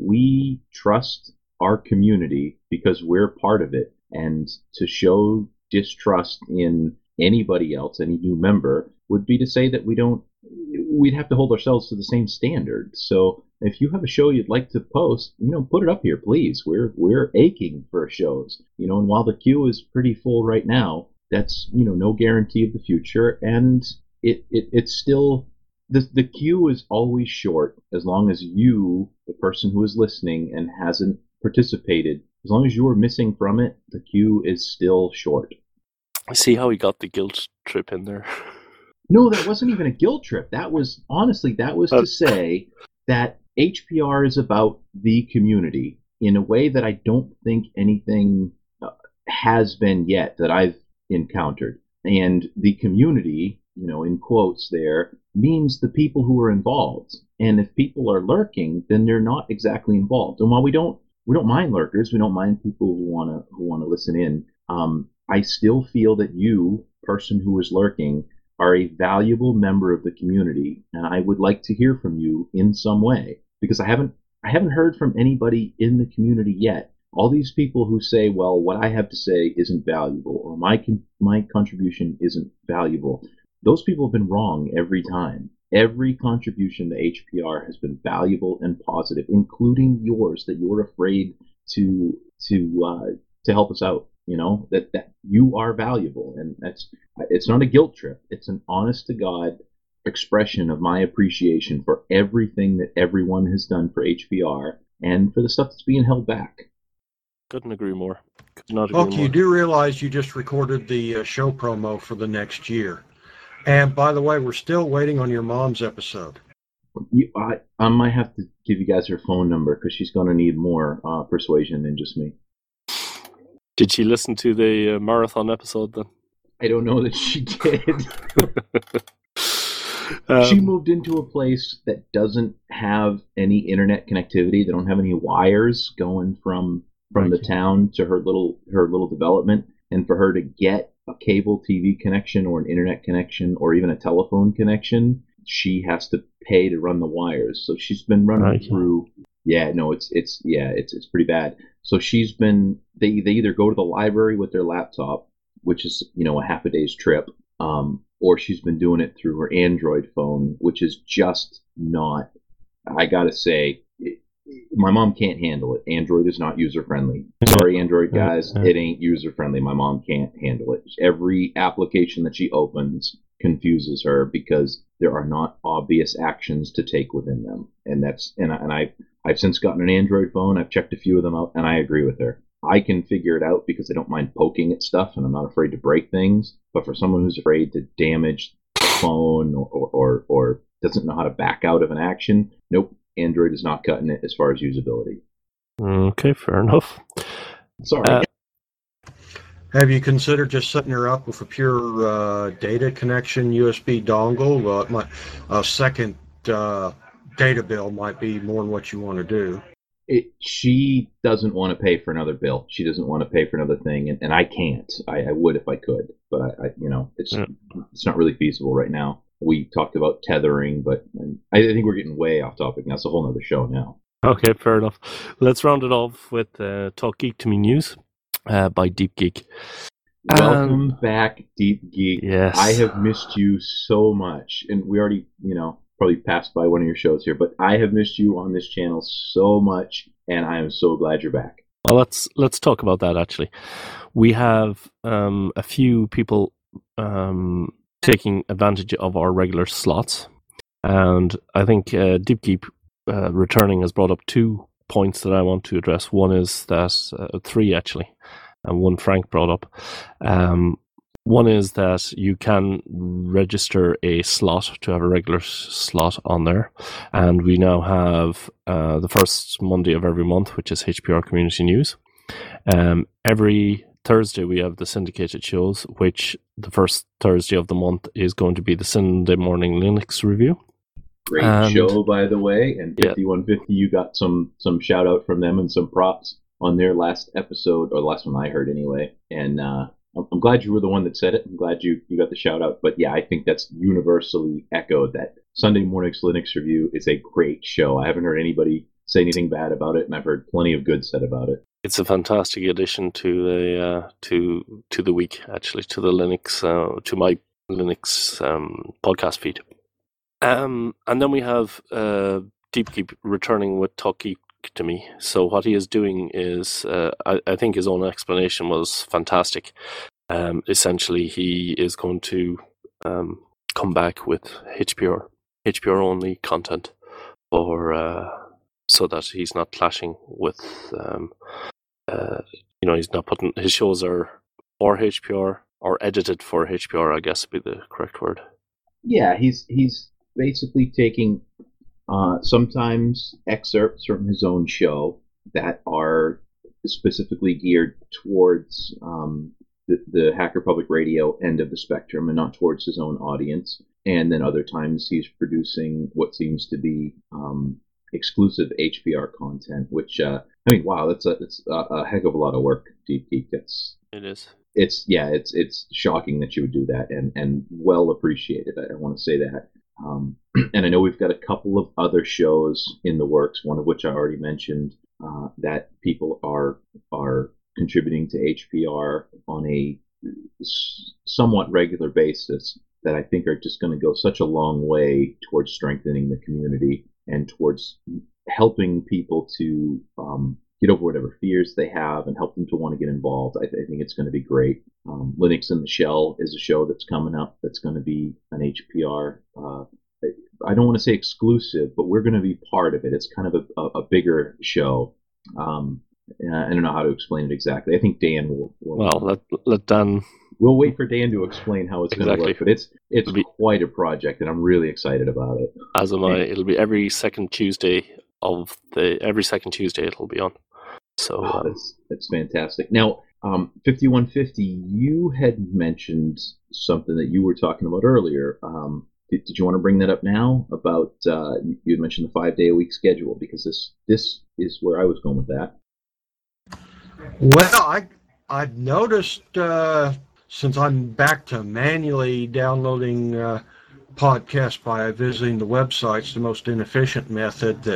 we trust our community because we're part of it, and to show distrust in anybody else, any new member, would be to say that we don't. We'd have to hold ourselves to the same standard. So if you have a show you'd like to post, you know, put it up here, please. We're we're aching for shows, you know. And while the queue is pretty full right now, that's, you know, no guarantee of the future, and it, it it's still the the queue is always short as long as you, the person who is listening and hasn't participated, as long as you are missing from it, the queue is still short. I see how he got the guilt trip in there. No, that wasn't even a guilt trip. That was honestly that was to say that H P R is about the community in a way that I don't think anything uh, has been yet that I've encountered. And the community, you know, in quotes there, means the people who are involved. And if people are lurking, then they're not exactly involved. And while we don't we don't mind lurkers, we don't mind people who want to who want to listen in, um, I still feel that you, person who is lurking, are a valuable member of the community, and I would like to hear from you in some way. because I haven't I haven't heard from anybody in the community yet. All these people who say, well, what I have to say isn't valuable, or my con- my contribution isn't valuable, those people have been wrong every time. Every contribution to H P R has been valuable and positive, including yours, that you're afraid to to uh, to help us out. You know, that, that you are valuable, and that's it's not a guilt trip. It's an honest to God expression of my appreciation for everything that everyone has done for H P R and for the stuff that's being held back. Couldn't agree more. Could not agree Okay, more. you do realize you just recorded the uh, show promo for the next year. And by the way, we're still waiting on your mom's episode. You, I, I might have to give you guys her phone number because she's going to need more uh, persuasion than just me. Did she listen to the uh, marathon episode then? I don't know that she did. um, she moved into a place that doesn't have any internet connectivity. They don't have any wires going from from the town to her little her little development, and for her to get a cable T V connection or an internet connection or even a telephone connection, she has to pay to run the wires. So she's been running right. through. Yeah, no, it's it's yeah, it's it's pretty bad. So she's been they they either go to the library with their laptop, which is you know a half a day's trip, um, or she's been doing it through her Android phone, which is just not. I gotta say. It, My mom can't handle it. Android is not user-friendly. Sorry, Android guys, it ain't user-friendly. My mom can't handle it. Every application that she opens confuses her because there are not obvious actions to take within them. And that's and, I, and I, I've since gotten an Android phone. I've checked a few of them out, and I agree with her. I can figure it out because I don't mind poking at stuff, and I'm not afraid to break things. But for someone who's afraid to damage the phone or, or, or, or doesn't know how to back out of an action, nope. Android is not cutting it as far as usability. Okay, fair enough. Sorry. Uh, Have you considered just setting her up with a pure uh, data connection U S B dongle? Well, it might, a second uh, data bill might be more than what you want to do. It, she doesn't want to pay for another bill. She doesn't want to pay for another thing, and, and I can't. I, I would if I could, but I, I you know, it's yeah. it's not really feasible right now. We talked about tethering, but I think we're getting way off topic. That's a whole other show now. Okay, fair enough. Let's round it off with uh, Talk Geek to Me News uh, by Deep Geek. Welcome um, back, Deep Geek. Yes. I have missed you so much. And we already, you know, probably passed by one of your shows here, but I have missed you on this channel so much, and I am so glad you're back. Well, let's let's talk about that, actually. We have um, a few people... Um, taking advantage of our regular slots, and I think uh, Deep Geek uh, returning has brought up two points that I want to address. One is that uh, three actually, and one Frank brought up. Um, one is that you can register a slot to have a regular slot on there, and we now have uh, the first Monday of every month, which is H P R Community News. Um, every Thursday we have the syndicated shows, which the first Thursday of the month is going to be the Sunday Morning Linux Review. Great and, show, by the way. And fifty-one fifty, yeah. You got some some shout out from them and some props on their last episode, or the last one I heard anyway. And uh, I'm glad you were the one that said it. I'm glad you, you got the shout out. But yeah, I think that's universally echoed that Sunday Morning's Linux Review is a great show. I haven't heard anybody say anything bad about it, and I've heard plenty of good said about it. It's a fantastic addition to the uh, to to the week, actually, to the Linux uh, to my Linux um, podcast feed. Um, and then we have uh, Deep Geek returning with Talk Geek to Me. So what he is doing is, uh, I, I think his own explanation was fantastic. Um, essentially, he is going to um, come back with H P R H P R only content, for uh, so that he's not clashing with. Um, Uh, you know, he's not putting his shows are for H P R or edited for H P R, I guess would be the correct word. Yeah, he's he's basically taking uh, sometimes excerpts from his own show that are specifically geared towards um, the, the Hacker Public Radio end of the spectrum and not towards his own audience. And then other times he's producing what seems to be um, exclusive H P R content, which uh, I mean, wow, that's a it's a, a heck of a lot of work, Deep Geek. It's it is. It's yeah, it's it's shocking that you would do that, and and well appreciated. I, I want to say that. Um, and I know we've got a couple of other shows in the works, one of which I already mentioned, uh, that people are are contributing to H P R on a somewhat regular basis that I think are just going to go such a long way towards strengthening the community and towards helping people to um, get over whatever fears they have and help them to want to get involved. I, I think it's going to be great. Um, Linux in the Shell is a show that's coming up that's going to be an H P R. Uh, I don't want to say exclusive, but we're going to be part of it. It's kind of a, a, a bigger show. Um, I don't know how to explain it exactly. I think Dan will. will well, let let Dan. We'll wait for Dan to explain how it's exactly. going to work, but it's it's be, quite a project, and I'm really excited about it. As am I. It'll be every second Tuesday of the every second Tuesday it'll be on. So oh, um, that's that's fantastic. Now, um, fifty-one fifty, you had mentioned something that you were talking about earlier. Um, did, did you want to bring that up now? About uh, you had mentioned the five day a week schedule, because this this is where I was going with that. Well, I I've noticed uh, since I'm back to manually downloading uh, podcasts by visiting the websites, the most inefficient method, that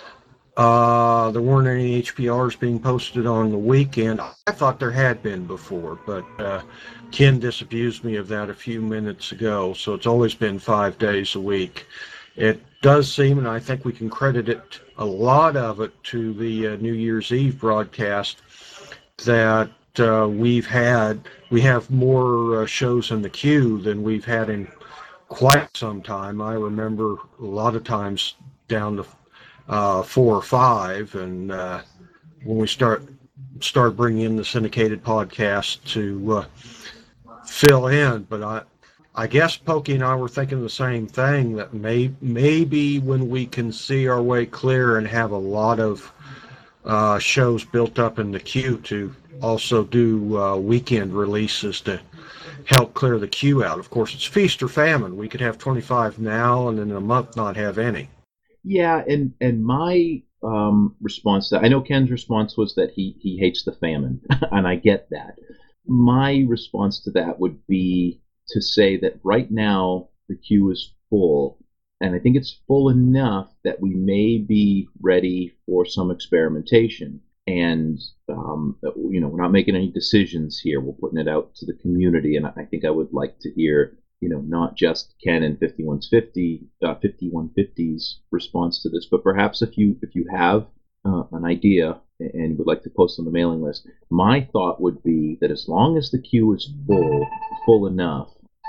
uh, there weren't any H P Rs being posted on the weekend. I thought there had been before, but uh, Ken disabused me of that a few minutes ago. So it's always been five days a week. It does seem, and I think we can credit it, a lot of it, to the uh, New Year's Eve broadcast, that uh, we've had, we have more uh, shows in the queue than we've had in quite some time. I remember a lot of times down to uh, four or five, and uh, when we start start bringing in the syndicated podcast to uh, fill in. But I, I guess Pokey and I were thinking the same thing, that may, maybe when we can see our way clear and have a lot of Uh, shows built up in the queue, to also do uh, weekend releases to help clear the queue out. Of course, it's feast or famine. We could have twenty-five now and in a month not have any. Yeah, and and my um, response to that, I know Ken's response was that he, he hates the famine, and I get that. My response to that would be to say that right now the queue is full, and I think it's full enough that we may be ready for some experimentation. And, um, you know, we're not making any decisions here. We're putting it out to the community. And I think I would like to hear, you know, not just Ken and fifty-one fifty, uh, fifty-one fifty's response to this, but perhaps if you if you have uh, an idea and would like to post on the mailing list, my thought would be that as long as the queue is full, full enough,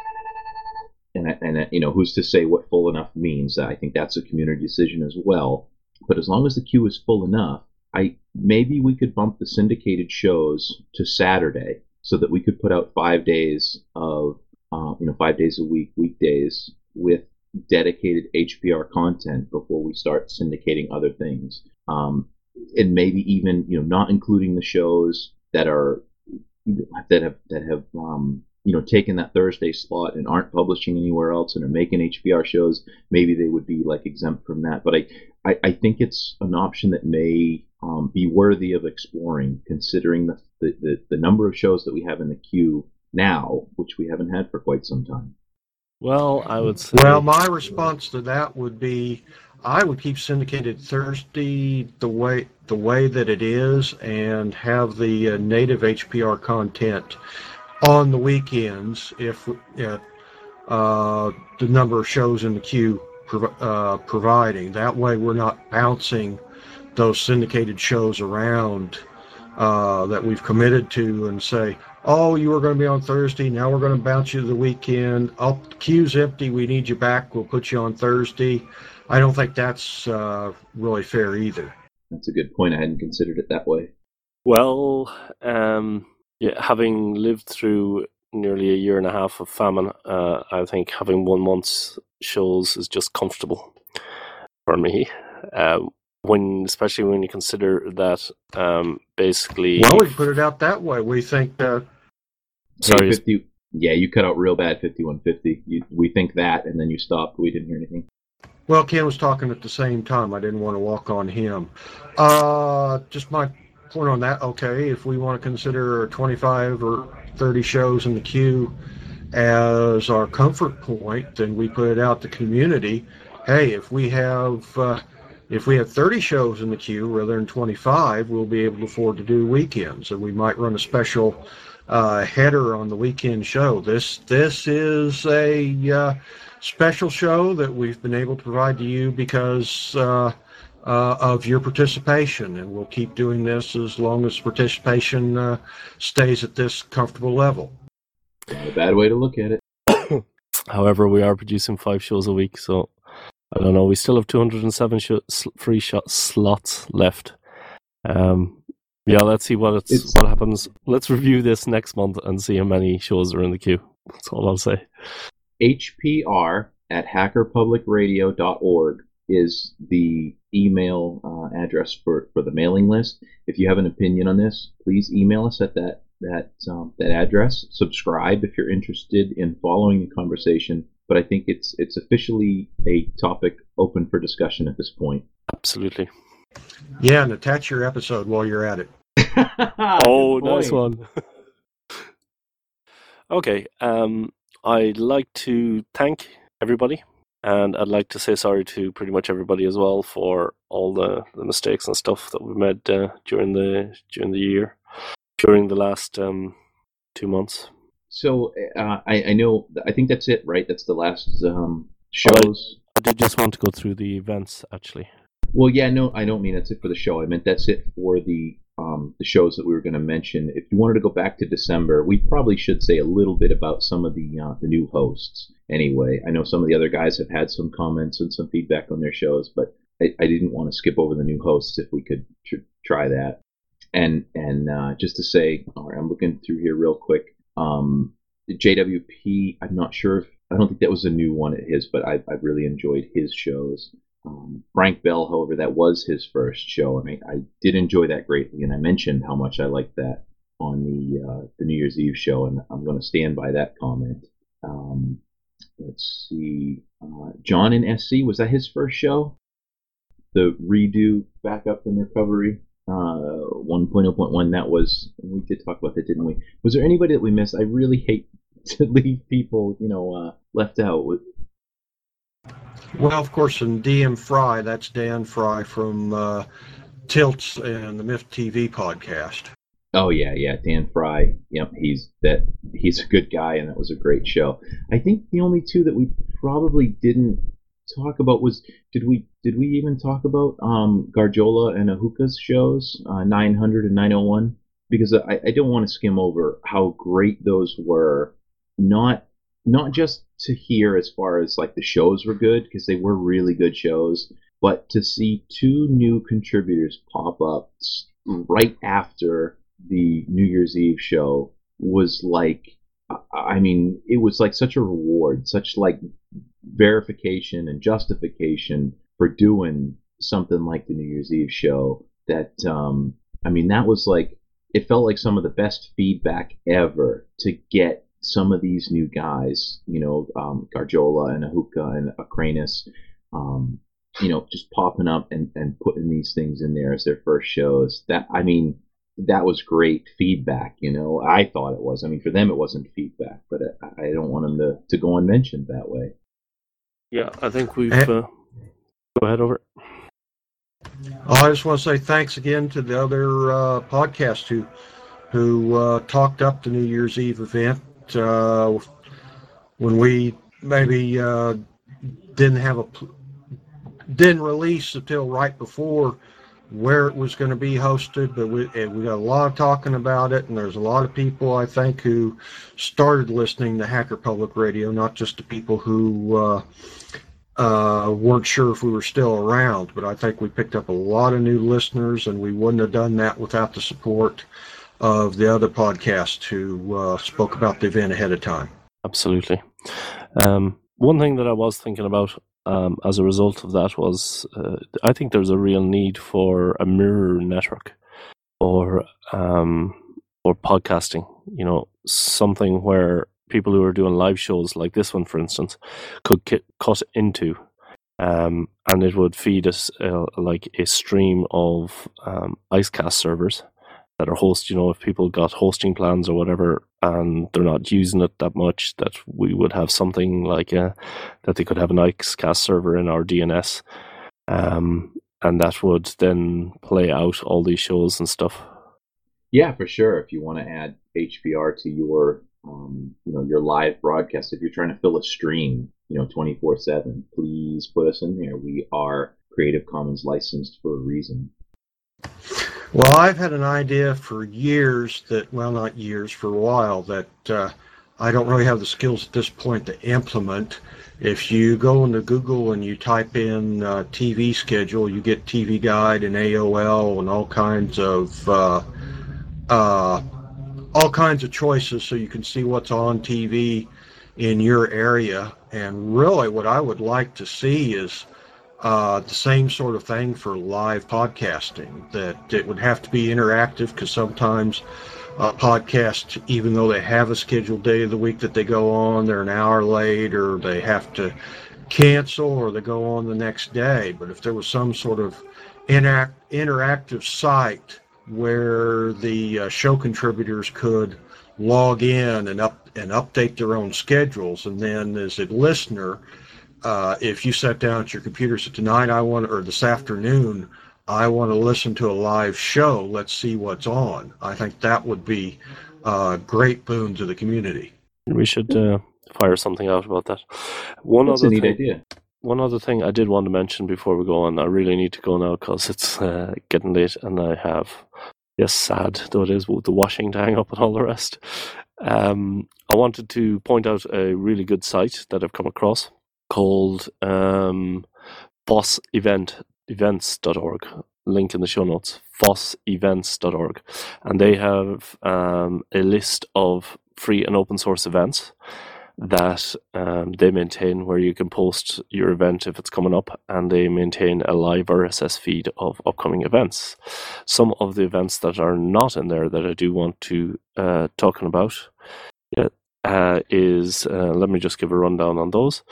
And, and you know, who's to say what full enough means? I think that's a community decision as well. But as long as the queue is full enough, I maybe we could bump the syndicated shows to Saturday so that we could put out five days of, uh, you know, five days a week, weekdays, with dedicated H P R content before we start syndicating other things. Um, and maybe even, you know, not including the shows that are that have that have um, you know, taken that Thursday slot and aren't publishing anywhere else and are making H P R shows. Maybe they would be like exempt from that. But I, I, I think it's an option that may um, be worthy of exploring, considering the, the, the, the number of shows that we have in the queue now, which we haven't had for quite some time. Well, I would say... Well, my response to that would be, I would keep syndicated Thursday the way the way that it is, and have the uh, native H P R content on the weekends if uh, uh, the number of shows in the queue prov- uh, providing. That way we're not bouncing those syndicated shows around uh, that we've committed to and say, oh, you were going to be on Thursday, now we're going to bounce you to the weekend. Oh, the queue's empty, we need you back, we'll put you on Thursday. I don't think that's uh, really fair either. That's a good point. I hadn't considered it that way. Well, um... yeah, having lived through nearly a year and a half of famine, uh, I think having one month's shows is just comfortable for me. Uh, when, especially when you consider that, um, basically. Well, we put it out that way. We think that. Sorry, hey, fifty, yeah, you cut out real bad. fifty-one fifty. You, we think that, and then you stopped. We didn't hear anything. Well, Ken was talking at the same time. I didn't want to walk on him. Uh, just my point on that. Okay, if we want to consider twenty-five or thirty shows in the queue, as our comfort point, and we put it out to community. Hey, if we have uh, if we have thirty shows in the queue rather than twenty-five, we'll be able to afford to do weekends, and we might run a special uh, header on the weekend show. This this is a uh, special show that we've been able to provide to you because uh, uh, of your participation, and we'll keep doing this as long as participation uh, stays at this comfortable level. Not a bad way to look at it. However, we are producing five shows a week, so I don't know. We still have two hundred seven sh- free shot slots left. Um, yeah, let's see what it's, it's what happens. Let's review this next month and see how many shows are in the queue. That's all I'll say. H P R at hacker public radio dot org is the email uh, address for, for the mailing list. If you have an opinion on this, please email us at that that um, that address. Subscribe if you're interested in following the conversation. But I think it's it's officially a topic open for discussion at this point. Absolutely. Yeah, and attach your episode while you're at it. Oh, nice one. Okay, um, I'd like to thank everybody, and I'd like to say sorry to pretty much everybody as well for all the, the mistakes and stuff that we made uh, during the during the year, during the last um, two months. So uh, I, I know, I think that's it, right? That's the last um, shows. I, I did just want to go through the events, actually. Well, yeah, no, I don't mean that's it for the show. I meant that's it for the um, the shows that we were going to mention. If you wanted to go back to December, we probably should say a little bit about some of the uh, the new hosts. Anyway, I know some of the other guys have had some comments and some feedback on their shows, but I, I didn't want to skip over the new hosts if we could tr- try that. And and uh, just to say, all right, I'm looking through here real quick. Um, J W P, I'm not sure if, I don't think that was a new one at his, but I've, I've really enjoyed his shows. Um, Frank Bell, however, that was his first show, and I, I did enjoy that greatly, and I mentioned how much I liked that on the uh, the New Year's Eve show, and I'm going to stand by that comment. Um, let's see, uh, John in S C, was that his first show? The redo, backup and recovery, uh, one point oh point one, that was, we did talk about that, didn't we? Was there anybody that we missed? I really hate to leave people, you know, uh, left out. Well, of course, in D M Fry, that's Dan Fry from uh, Tilts and the Myth T V podcast. Oh yeah, yeah, Dan Fry. Yep, he's that. He's a good guy, and that was a great show. I think the only two that we probably didn't talk about was did we did we even talk about um, Garjola and Ahuka's shows, uh, nine hundred and nine oh one? Because I, I don't want to skim over how great those were. Not not just to hear as far as like the shows were good, because they were really good shows, but to see two new contributors pop up right after the New Year's Eve show was like, I mean, it was like such a reward, such like verification and justification for doing something like the New Year's Eve show that, um, I mean, that was like, it felt like some of the best feedback ever to get some of these new guys, you know, um, Garjola and Ahuka and Akranus, um, you know, just popping up and, and putting these things in there as their first shows. That, I mean, that was great feedback, you know. I thought it was. I mean, for them it wasn't feedback, but I, I don't want them to, to go unmentioned that way. Yeah, I think we've... Uh, go ahead, over. I just want to say thanks again to the other uh, podcasts who, who uh, talked up the New Year's Eve event. Uh, when we maybe uh, didn't have a didn't release until right before where it was going to be hosted, but we we got a lot of talking about it, and there's a lot of people I think who started listening to Hacker Public Radio, not just the people who uh, uh, weren't sure if we were still around, but I think we picked up a lot of new listeners, and we wouldn't have done that without the support of the other podcasts who uh, spoke about the event ahead of time. Absolutely. Um, one thing that I was thinking about um, as a result of that was uh, I think there's a real need for a mirror network or um, or podcasting, you know, something where people who are doing live shows like this one, for instance, could k- cut into um, and it would feed us uh, like a stream of um, IceCast servers. that are host, you know, if people got hosting plans or whatever and they're not using it that much, that we would have something like a, that they could have an IceCast server in our D N S. Um, and that would then play out all these shows and stuff. Yeah, for sure. If you want to add H P R to your, um, you know, your live broadcast, if you're trying to fill a stream, you know, twenty-four seven, please put us in there. We are Creative Commons licensed for a reason. Well, I've had an idea for years that, well, not years, for a while, that uh, I don't really have the skills at this point to implement. If you go into Google and you type in uh, T V schedule, you get T V Guide and A O L and all kinds of uh, uh, all kinds of choices, so you can see what's on T V in your area. And really, what I would like to see is Uh, the same sort of thing for live podcasting, that it would have to be interactive, because sometimes uh, podcasts, even though they have a scheduled day of the week that they go on, they're an hour late, or they have to cancel, or they go on the next day. But if there was some sort of interact, interactive site where the uh, show contributors could log in and up and update their own schedules, and then as a listener, Uh, if you sat down at your computer, said tonight I want, or this afternoon, I want to listen to a live show, let's see what's on. I think that would be a great boon to the community. We should uh, fire something out about that. One That's other a neat thing, idea. One other thing I did want to mention before we go on, I really need to go now because it's uh, getting late and I have, yes, sad though it is, with the washing to hang up and all the rest. Um, I wanted to point out a really good site that I've come across, called um, foss event events dot org. Link in the show notes, foss events dot org. And they have um, a list of free and open source events that um, they maintain, where you can post your event if it's coming up, and they maintain a live R S S feed of upcoming events. Some of the events that are not in there that I do want to uh, talking about yeah, uh, is, uh, let me just give a rundown on those,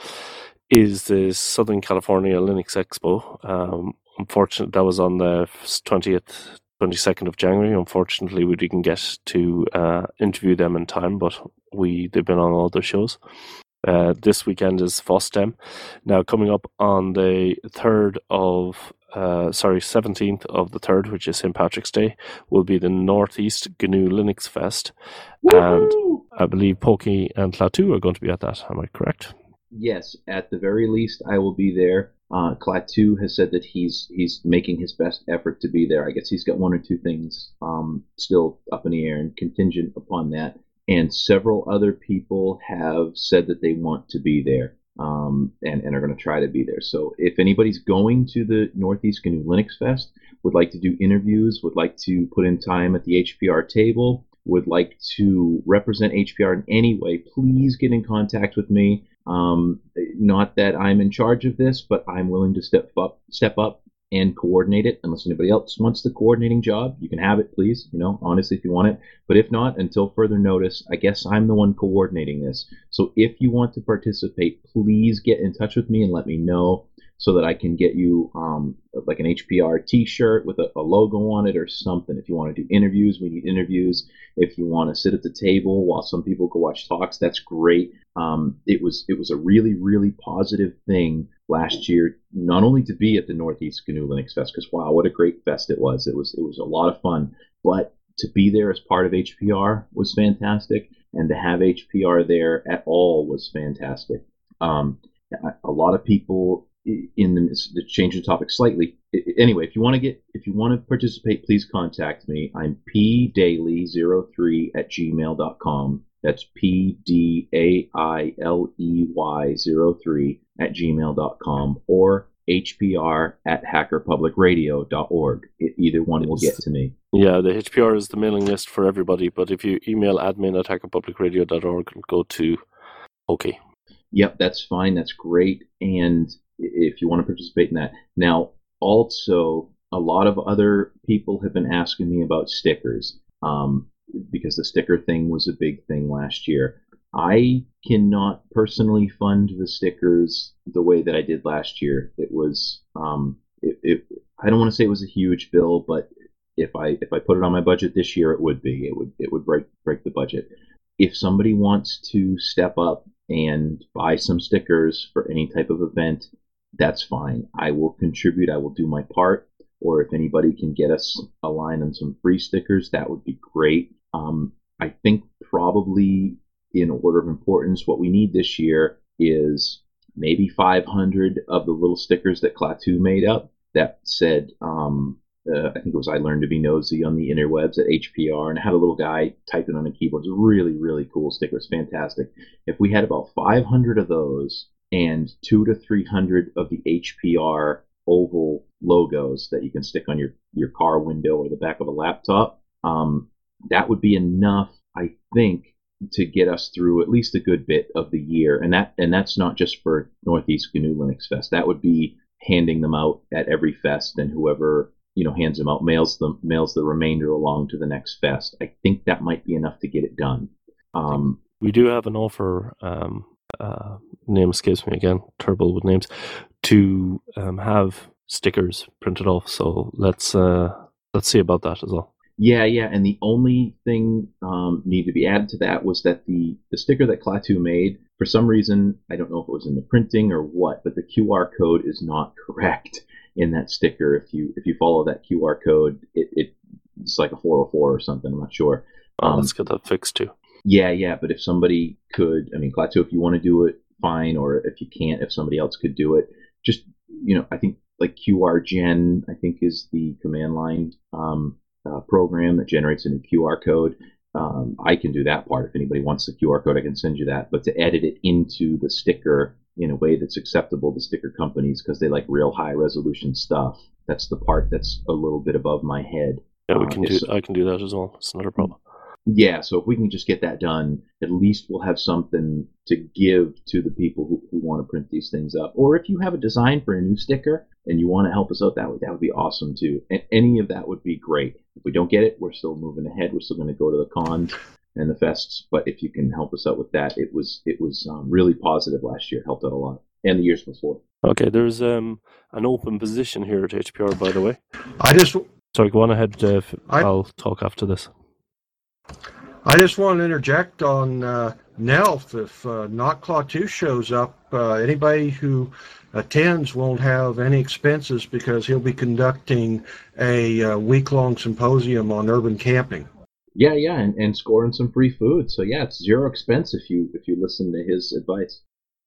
is the Southern California Linux Expo. Um, unfortunately, that was on the twentieth, twenty-second of January. Unfortunately, we didn't get to uh, interview them in time, but we they've been on all other shows. Uh, this weekend is FOSDEM. Now, coming up on the third of, uh, sorry, seventeenth of the third, which is Saint Patrick's Day, will be the Northeast G N U Linux Fest. Woo-hoo! And I believe Pokey and Klaatu are going to be at that. Am I correct? Yes, at the very least, I will be there. Uh, Klaatu has said that he's he's making his best effort to be there. I guess he's got one or two things um, still up in the air and contingent upon that. And several other people have said that they want to be there um, and, and are going to try to be there. So if anybody's going to the Northeast G N U Linux Fest, would like to do interviews, would like to put in time at the H P R table, would like to represent H P R in any way, please get in contact with me. Um, not that I'm in charge of this, but I'm willing to step up, step up and coordinate it. Unless anybody else wants the coordinating job, you can have it, please. You know, honestly, if you want it. But if not, until further notice, I guess I'm the one coordinating this. So if you want to participate, please get in touch with me and let me know, so that I can get you um, like an H P R t-shirt with a, a logo on it or something. If you want to do interviews, we need interviews. If you want to sit at the table while some people go watch talks, that's great. Um, it was it was a really, really positive thing last year, not only to be at the Northeast G N U Linux Fest, because wow, what a great fest it was. It was it was a lot of fun, but to be there as part of H P R was fantastic, and to have H P R there at all was fantastic. Um, a lot of people in the, the change the topic slightly. Anyway, if you want to get, if you want to participate, please contact me. I'm p daily zero three at gmail dot com. That's P D A I L E Y zero three at gmail dot com, or H P R at hacker public radio dot org. Either one will get to me. Yeah, the H P R is the mailing list for everybody, but if you email admin at hacker public radio dot org, it'll go to OK. Yep, that's fine. That's great. And if you want to participate in that. Now, also, a lot of other people have been asking me about stickers, um, because the sticker thing was a big thing last year. I cannot personally fund the stickers the way that I did last year. It was, um, it, it, I don't want to say it was a huge bill, but if I if I put it on my budget this year, it would be it would it would break break the budget. If somebody wants to step up and buy some stickers for any type of event, that's fine. I will contribute. I will do my part. Or if anybody can get us a line on some free stickers, that would be great. Um, I think probably in order of importance, what we need this year is maybe five hundred of the little stickers that Klaatu made up that said, um, uh, I think it was I Learned to Be Nosy on the interwebs at H P R, and it had a little guy typing on a keyboard. It's a really, really cool sticker. It's fantastic. If we had about five hundred of those and two to three hundred of the H P R oval logos that you can stick on your, your car window or the back of a laptop, um, that would be enough, I think, to get us through at least a good bit of the year. And that and that's not just for Northeast G N U Linux Fest. That would be handing them out at every fest, and whoever, you know, hands them out mails them mails the remainder along to the next fest. I think that might be enough to get it done. Um, we do have an offer, um, uh, name escapes me again, terrible with names, to um, have stickers printed off. So let's uh, let's see about that as well. Yeah, yeah, and the only thing um, needed to be added to that was that the, the sticker that Klaatu made, for some reason, I don't know if it was in the printing or what, but the Q R code is not correct in that sticker. If you if you follow that Q R code, it, it it's like a four oh four or something. I'm not sure. Um, oh, let's get that fixed too. Yeah, yeah, but if somebody could, I mean, Klaatu, if you want to do it, fine, or if you can't, if somebody else could do it, just, you know, I think like Q R Gen, I think is the command line um, uh, program that generates a new Q R code. Um, I can do that part. If anybody wants the Q R code, I can send you that. But to edit it into the sticker in a way that's acceptable to sticker companies because they like real high resolution stuff, that's the part that's a little bit above my head. Yeah, we can uh, do. I can do that as well. It's not a problem. Yeah, so if we can just get that done, at least we'll have something to give to the people who, who want to print these things up. Or if you have a design for a new sticker and you want to help us out that way, that would be awesome too. And any of that would be great. If we don't get it, we're still moving ahead. We're still going to go to the cons and the fests. But if you can help us out with that, it was it was um, really positive last year. It helped out a lot, and the years before. Okay, there's um, an open position here at H P R, by the way. I just sorry, go on ahead. Uh, I... I'll talk after this. I just want to interject on uh, Nelf. If uh, Not Klaatu shows up, uh, anybody who attends won't have any expenses because he'll be conducting a uh, week-long symposium on urban camping. Yeah, yeah, and, and scoring some free food. So yeah, it's zero expense if you if you listen to his advice.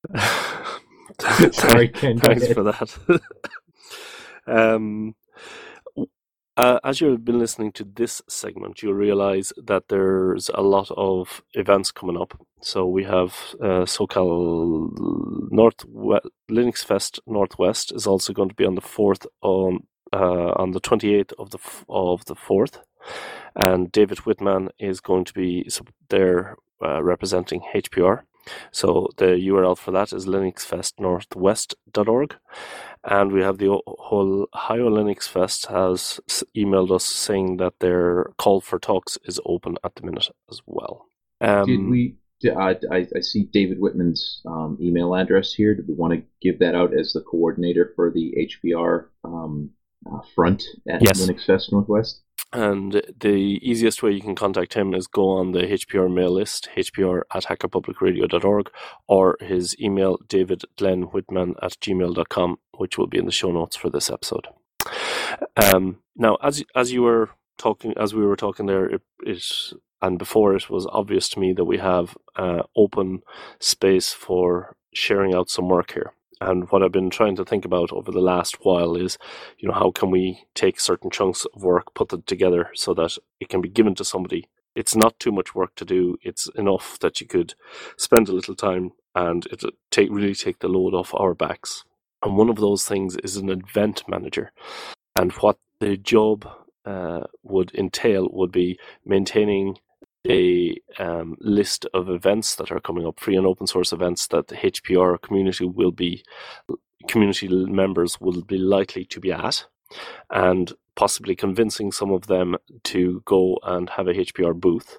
Sorry, Ken. Thanks for that. um. Uh, as you've been listening to this segment, you'll realize that there's a lot of events coming up. So we have uh, SoCal North Linux Fest Northwest is also going to be on the fourth on uh, on the twenty-eighth of the of the fourth, and David Whitman is going to be there uh, representing H P R. So the U R L for that is linux fest northwest dot org. And we have the whole Ohio Linux Fest has emailed us saying that their call for talks is open at the minute as well. Um, Did we? Uh, I, I see David Whitman's um, email address here. Do we want to give that out as the coordinator for the H P R um, uh, front at yes. Linux Fest Northwest? And the easiest way you can contact him is go on the H P R mail list, h p r at hacker public radio dot org, or his email, david glenn whitman at gmail dot com, which will be in the show notes for this episode. Um, now, as as you were talking, as we were talking there, it, it and before it was obvious to me that we have uh, open space for sharing out some work here. And what I've been trying to think about over the last while is, you know, how can we take certain chunks of work, put them together so that it can be given to somebody. It's not too much work to do. It's enough that you could spend a little time and it take really take the load off our backs. And one of those things is an event manager. And what the job uh, would entail would be maintaining a um, list of events that are coming up, free and open source events that the H P R community will be, community members will be likely to be at, and possibly convincing some of them to go and have a H P R booth.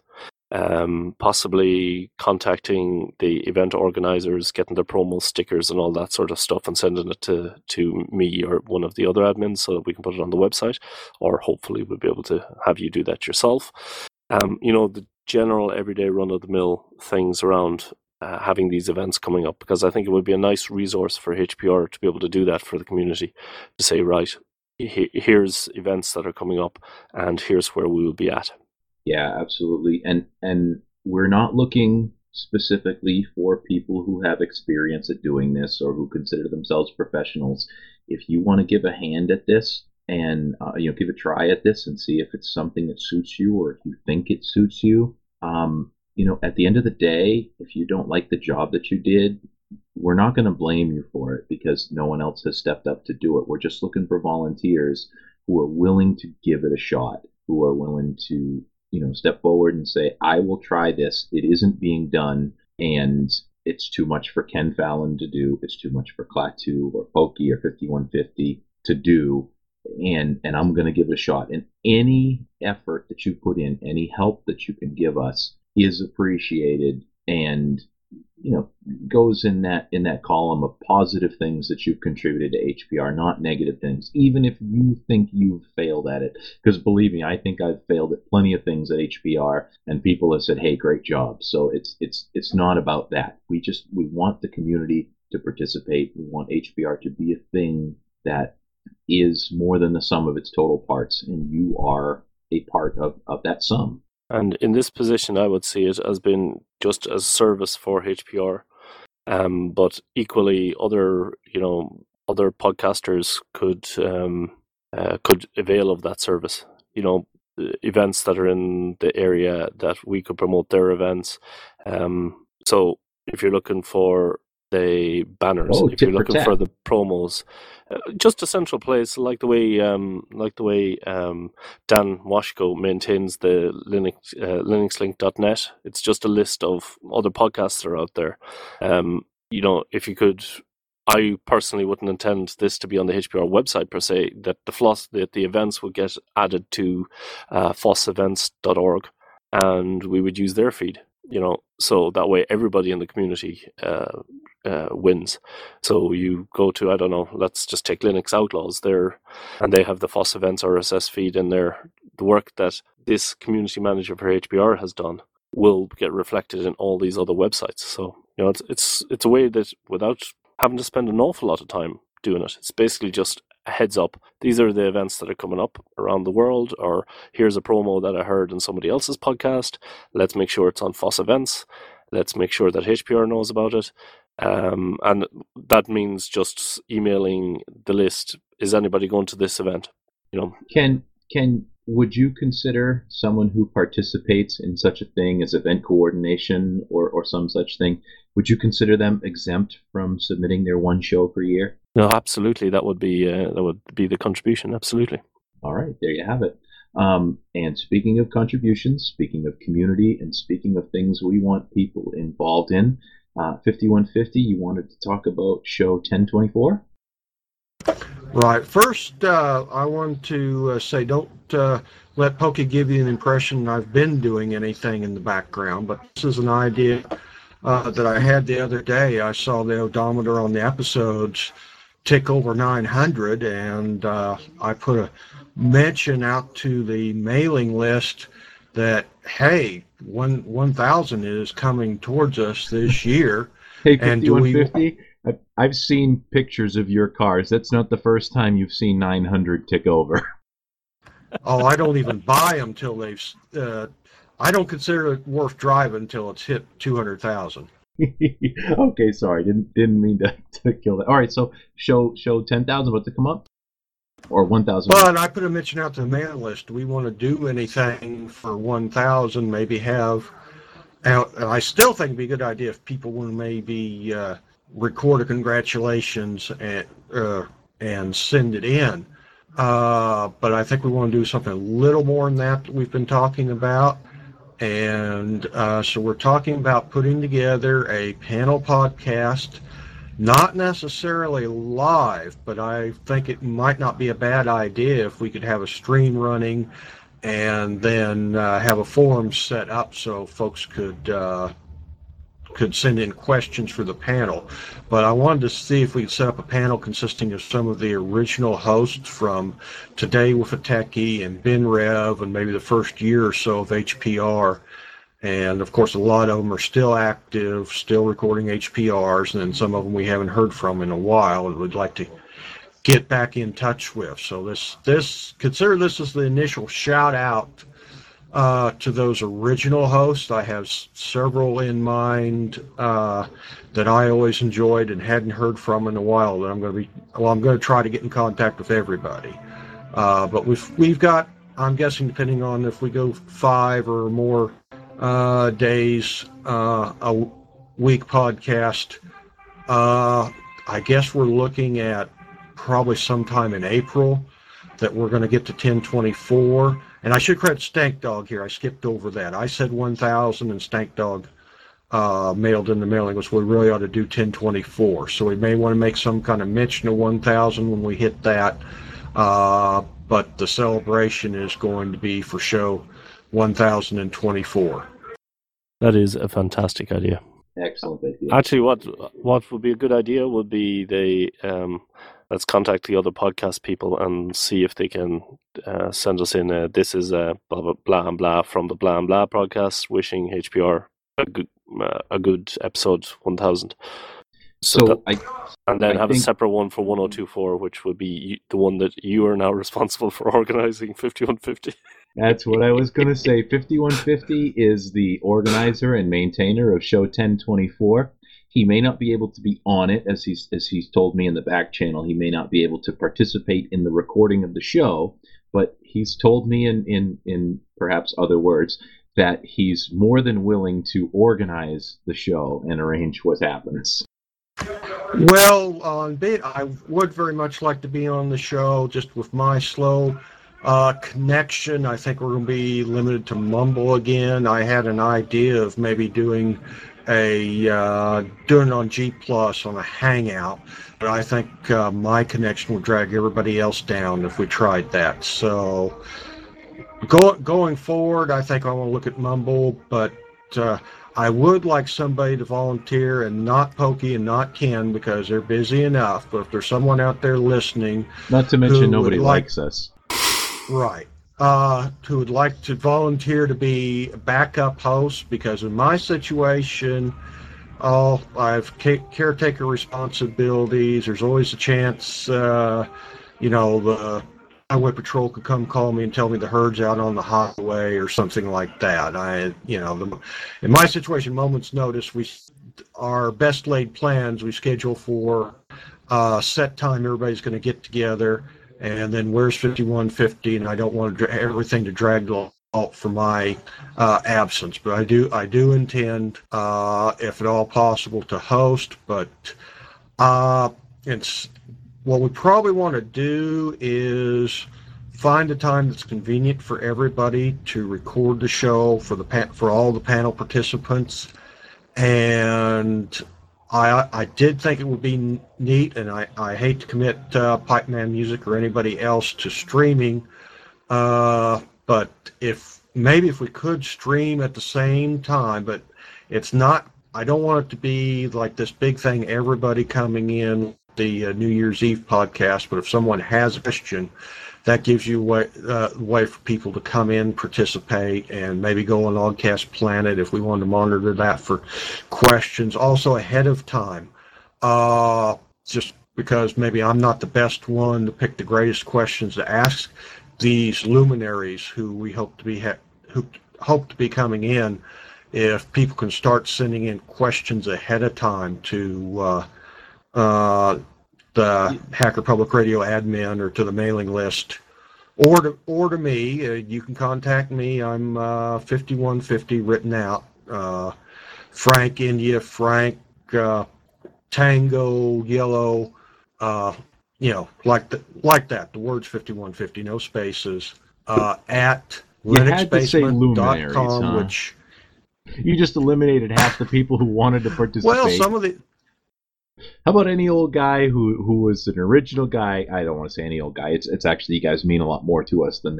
um, possibly contacting the event organizers, getting their promo stickers and all that sort of stuff, and sending it to, to me or one of the other admins so that we can put it on the website, or hopefully we'll be able to have you do that yourself. Um, you know, the general everyday run-of-the-mill things around uh, having these events coming up, because I think it would be a nice resource for H P R to be able to do that for the community, to say, right, he- here's events that are coming up and here's where we will be at. Yeah, absolutely. And and we're not looking specifically for people who have experience at doing this or who consider themselves professionals. If you want to give a hand at this and uh, you know give a try at this and see if it's something that suits you, or if you think it suits you, um, you know, at the end of the day, if you don't like the job that you did, we're not going to blame you for it because no one else has stepped up to do it. We're just looking for volunteers who are willing to give it a shot, who are willing to, you know, step forward and say, I will try this. It isn't being done, and it's too much for Ken Fallon to do. It's too much for Klaatu or Pokey or fifty-one fifty to do, and and I'm going to give it a shot. And any effort that you put in, any help that you can give us is appreciated, and you know, goes in that in that column of positive things that you've contributed to H P R, not negative things, even if you think you've failed at it. Because believe me, I think I've failed at plenty of things at H P R, and people have said, hey, great job. So it's it's it's not about that. We just we want the community to participate. We want H P R to be a thing that is more than the sum of its total parts, and you are a part of, of that sum. And in this position, I would see it as being just as service for H P R, um, but equally other, you know, other podcasters could um, uh, could avail of that service. You know, events that are in the area that we could promote their events. Um, so if you're looking for the banners, oh, if you're looking for the promos, uh, just a central place, like the way um, like the way um, Dan Washko maintains the Linux uh, linuxlink dot net. It's just a list of other podcasts that are out there. Um, you know, if you could, I personally wouldn't intend this to be on the H P R website per se. That the floss that the events would get added to uh, foss events dot org, and we would use their feed. You know, so that way everybody in the community uh, uh, wins. So you go to, I don't know, let's just take Linux Outlaws there, and they have the Foss Events R S S feed in there. The work that this community manager for H P R has done will get reflected in all these other websites. So, you know, it's it's it's a way that without having to spend an awful lot of time doing it, it's basically just a heads up. These are the events that are coming up around the world, or here's a promo that I heard in somebody else's podcast. Let's make sure it's on Foss Events. Let's make sure that H P R knows about it. Um, and that means just emailing the list. Is anybody going to this event? You know, Ken, Ken, would you consider someone who participates in such a thing as event coordination or, or some such thing, would you consider them exempt from submitting their one show per year? No, absolutely. That would be uh, that would be the contribution. Absolutely. All right, there you have it. Um, and speaking of contributions, speaking of community, and speaking of things we want people involved in, uh, fifty-one fifty, you wanted to talk about show ten twenty-four? Right. First, uh, I want to uh, say don't uh, let Pokey give you an impression I've been doing anything in the background, but this is an idea uh, that I had the other day. I saw the odometer on the episodes tick over nine hundred, and uh, I put a mention out to the mailing list that, hey, one, 1000 is coming towards us this year. Hey, and do we... fifty-one fifty, I've seen pictures of your cars. That's not the first time you've seen nine hundred tick over. Oh, I don't even buy them till they've... Uh, I don't consider it worth driving until it's hit two hundred thousand. Okay, sorry, didn't didn't mean to, to kill that. All right, so show show ten thousand, what to come up, or one thousand. Well, and I put a mention out to the mailing list. Do we want to do anything for one thousand? Maybe have. And I still think it'd be a good idea if people want to maybe uh, record a congratulations and uh, and send it in. Uh, but I think we want to do something a little more than that that we've been talking about. And uh, so we're talking about putting together a panel podcast, not necessarily live, but I think it might not be a bad idea if we could have a stream running and then uh, have a forum set up so folks could uh, could send in questions for the panel. But I wanted to see if we could set up a panel consisting of some of the original hosts from Today with a Techie and Ben Rev and maybe the first year or so of H P R. And of course, a lot of them are still active, still recording H P Rs, and then some of them we haven't heard from in a while and would like to get back in touch with. So this, this consider this as the initial shout out uh, to those original hosts. I have s- several in mind uh, that I always enjoyed and hadn't heard from in a while. That I'm going to be well. I'm going to try to get in contact with everybody. Uh, but we've we've got. I'm guessing depending on if we go five or more uh, days uh, a week podcast. Uh, I guess we're looking at probably sometime in April that we're going to get to ten twenty-four. And I should credit Stank Dog here. I skipped over that. I said one thousand, and Stank Dog uh, mailed in the mailing was we really ought to do ten twenty-four. So we may want to make some kind of mention of one thousand when we hit that. Uh, but the celebration is going to be for show one thousand twenty-four. That is a fantastic idea. Excellent idea. Actually, what what would be a good idea would be they um, let's contact the other podcast people and see if they can uh, send us in. A, this is a blah blah blah and blah from the blah and blah podcast, wishing H P R a good uh, a good episode one thousand. So, So that, I and then I have think- a separate one for one oh two four, which would be the one that you are now responsible for organizing fifty-one fifty. That's what I was going to say. fifty-one fifty is the organizer and maintainer of show ten twenty-four. He may not be able to be on it, as he's as he's told me in the back channel. He may not be able to participate in the recording of the show, but he's told me in, in, in perhaps other words that he's more than willing to organize the show and arrange what happens. Well, on bit, I would very much like to be on the show. Just with my slow uh, connection, I think we're going to be limited to Mumble again. I had an idea of maybe doing a uh, doing it on G Plus on a Hangout, but I think uh, my connection would drag everybody else down if we tried that. So, go, going forward, I think I want to look at Mumble, but. Uh, I would like somebody to volunteer, and not Pokey and not Ken because they're busy enough. But if there's someone out there listening, Not to mention Who nobody would like- likes us. right, uh, who would like to volunteer to be a backup host, because in my situation, oh, I have ca- caretaker responsibilities. There's always a chance, uh, you know, the highway patrol could come call me and tell me the herd's out on the highway or something like that. I, you know, the, in my situation, moment's notice, we our best laid plans we schedule for uh, set time. Everybody's going to get together, and then where's fifty-one fifty? And I don't want to dra- everything to drag out for my uh, absence, but I do I do intend, uh, if at all possible, to host. But uh, it's what we probably want to do is find a time that's convenient for everybody to record the show for the pa- for all the panel participants. And I I did think it would be neat, and I, I hate to commit uh, Pipe Man Music or anybody else to streaming, uh, but if maybe if we could stream at the same time, but it's not. I don't want it to be like this big thing, everybody coming in the uh, New Year's Eve podcast, but if someone has a question, that gives you a way, uh, way for people to come in, participate, and maybe go on Oddcast Planet if we want to monitor that for questions. Also ahead of time, uh, just because maybe I'm not the best one to pick the greatest questions to ask these luminaries who we hope to be ha- who hope to be coming in. If people can start sending in questions ahead of time to uh, uh, the Hacker Public Radio admin or to the mailing list, or to or to me, uh, you can contact me. I'm uh, fifty-one fifty written out. Uh, Frank India, Frank uh, Tango Yellow, uh, you know, like the, like that. The words fifty-one fifty, no spaces. Uh, at You linux had to say basement dot luminaries, com, huh? which. You just eliminated half the people who wanted to participate. Well, some of the How about any old guy who who was an original guy? I don't want to say any old guy. It's it's actually, you guys mean a lot more to us than that.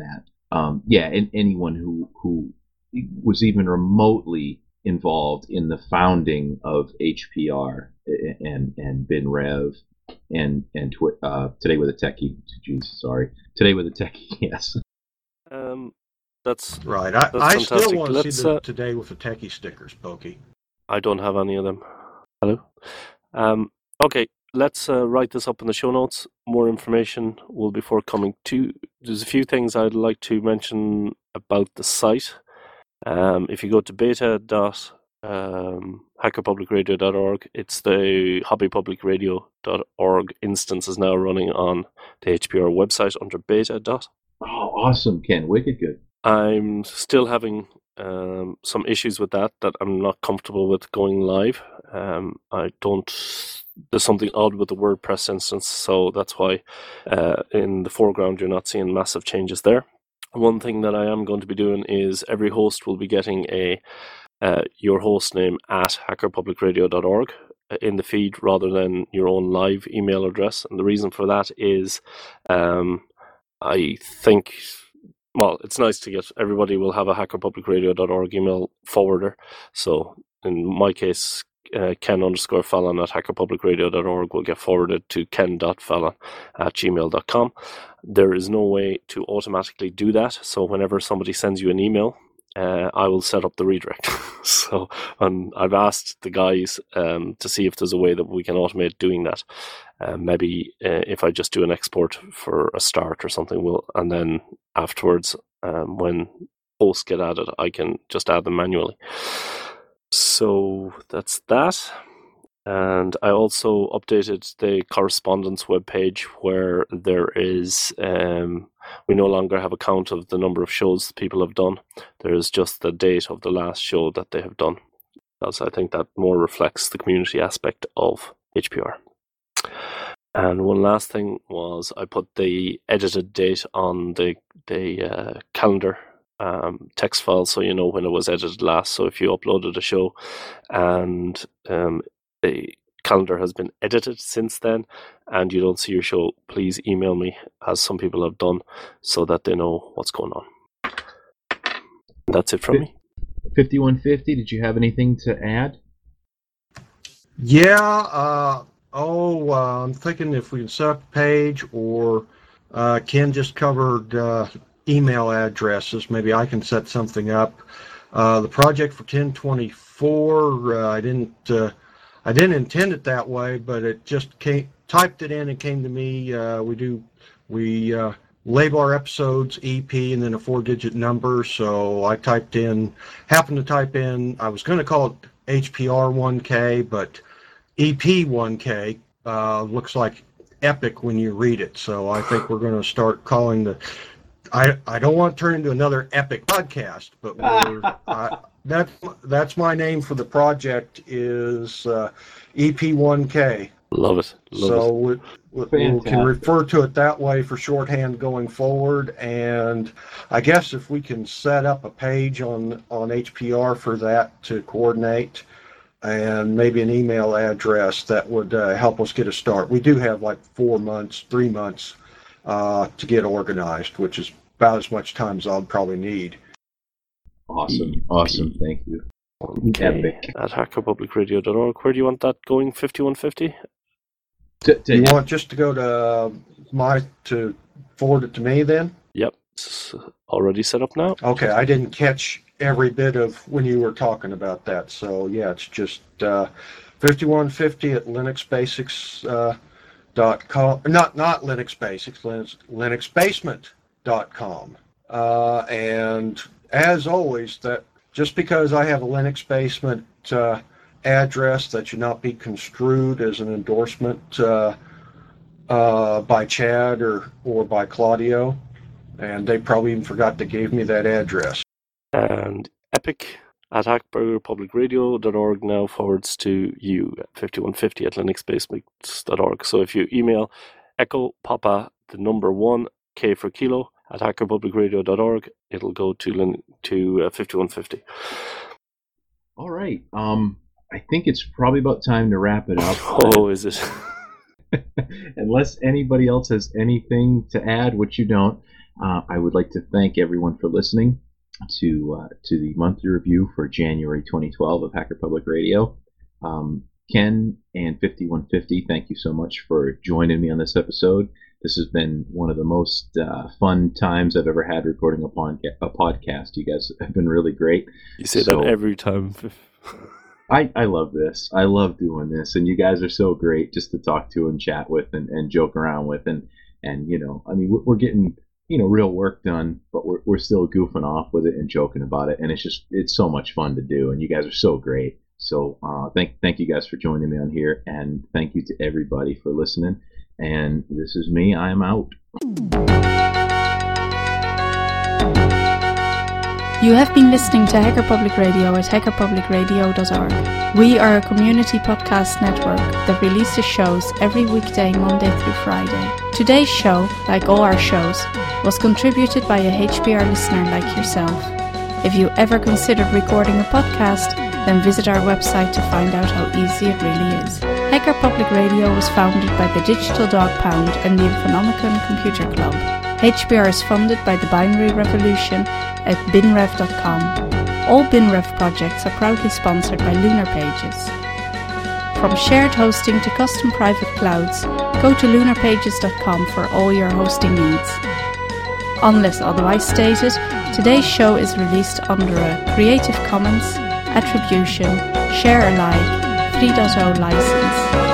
um, yeah, and anyone who who was even remotely involved in the founding of H P R and and BinRev and and twi- uh, Today with a Techie. Geez, sorry, Today with a Techie. Yes. Um, that's Right. I, that's I still fantastic. want to see Let's. the Uh, Today with the Techie stickers, Pokey. I don't have any of them. Hello. Um, okay, let's uh, write this up in the show notes. More information will be forthcoming too. There's a few things I'd like to mention about the site. Um, if you go to beta dot hacker public radio dot org, it's the hobby public radio dot org instance is now running on the H P R website under beta. Dot. Oh, awesome, Ken. Wicked good. I'm still having um, some issues with that that I'm not comfortable with going live. Um, I don't. There's something odd with the WordPress instance, so that's why uh, in the foreground you're not seeing massive changes there. One thing that I am going to be doing is every host will be getting a uh, your host name at hacker public radio dot org in the feed rather than your own live email address. And the reason for that is um, I think, well, it's nice to get, everybody will have a hacker public radio dot org email forwarder. So in my case, uh, Ken underscore Fallon at hacker public radio dot org will get forwarded to ken dot fallon at gmail dot com. There is no way to automatically do that. So whenever somebody sends you an email, uh, I will set up the redirect. So and I've asked the guys um, to see if there's a way that we can automate doing that. Uh, maybe uh, if I just do an export for a start or something, will and then afterwards, um, when hosts get added, I can just add them manually. So that's that. And I also updated the correspondence webpage where there is, um, we no longer have a count of the number of shows people have done. There is just the date of the last show that they have done. Because I think that more reflects the community aspect of H P R. And one last thing was I put the edited date on the the uh, calendar um, text file so you know when it was edited last. So if you uploaded a show and um, the calendar has been edited since then and you don't see your show, please email me, as some people have done, so that they know what's going on. That's it from me. fifty-one fifty, did you have anything to add? Yeah. Uh, oh, uh, I'm thinking if we can set up a page, or uh, Ken just covered uh, email addresses. Maybe I can set something up. Uh, the project for ten twenty-four, uh, I didn't. Uh, I didn't intend it that way, but it just came. Typed it in and came to me. Uh, we do. We. Uh, label our episodes E P and then a four-digit number. So I typed in, happened to type in, I was going to call it H P R one K, but E P one K uh, looks like epic when you read it. So I think we're going to start calling the, I, I don't want to turn into another epic podcast, but we're, uh, that's, that's my name for the project is uh, E P one K. Love it. Love so it. We, we, we can refer to it that way for shorthand going forward. And I guess if we can set up a page on, on H P R for that to coordinate, and maybe an email address, that would uh, help us get a start. We do have like four months, three months uh, to get organized, which is about as much time as I'll probably need. Awesome. Awesome. Thank you. Okay. Epic. At hacker public radio dot org. Where do you want that going? fifty-one fifty? To, to you want just to go to my, to forward it to me then? Yep. It's already set up now. Okay. I didn't catch every bit of when you were talking about that. So yeah, it's just uh, fifty-one fifty at Linux Basics uh, dot com. Not, not Linux Basics, Linux, Linux Basement dot com. Uh, and as always, that just because I have a Linux Basement uh, address, that should not be construed as an endorsement uh, uh, by Chad or, or by Claudio. And they probably even forgot they gave me that address. And Epic at hacker public radio dot org now forwards to you at fifty-one fifty at linux basements dot org. So if you email Echo Papa, the number one, K for Kilo, at hacker public radio dot org, it'll go to lin- to uh, fifty-one fifty. All right. Um, I think it's probably about time to wrap it up. Oh, is it? Unless anybody else has anything to add, which you don't. Uh, I would like to thank everyone for listening to uh, to the monthly review for January twenty twelve of Hacker Public Radio. Um, Ken and fifty-one fifty, thank you so much for joining me on this episode. This has been one of the most uh, fun times I've ever had recording a, pod- a podcast. You guys have been really great. You say so, that every time. I, I love this. I love doing this, and you guys are so great just to talk to and chat with and, and joke around with. And, and, you know, I mean, we're, we're getting, you know, real work done, but we're, we're still goofing off with it and joking about it. And it's just, it's so much fun to do. And you guys are so great. So uh, thank, thank you guys for joining me on here. And thank you to everybody for listening. And this is me. I am out. You have been listening to Hacker Public Radio at hacker public radio dot org. We are a community podcast network that releases shows every weekday, Monday through Friday. Today's show, like all our shows, was contributed by a H P R listener like yourself. If you ever considered recording a podcast, then visit our website to find out how easy it really is. Hacker Public Radio was founded by the Digital Dog Pound and the Infonomicon Computer Club. H P R is funded by the Binary Revolution at bin rev dot com. All BinRev projects are proudly sponsored by Lunar Pages. From shared hosting to custom private clouds, go to lunar pages dot com for all your hosting needs. Unless otherwise stated, today's show is released under a Creative Commons Attribution Share Alike three point oh license.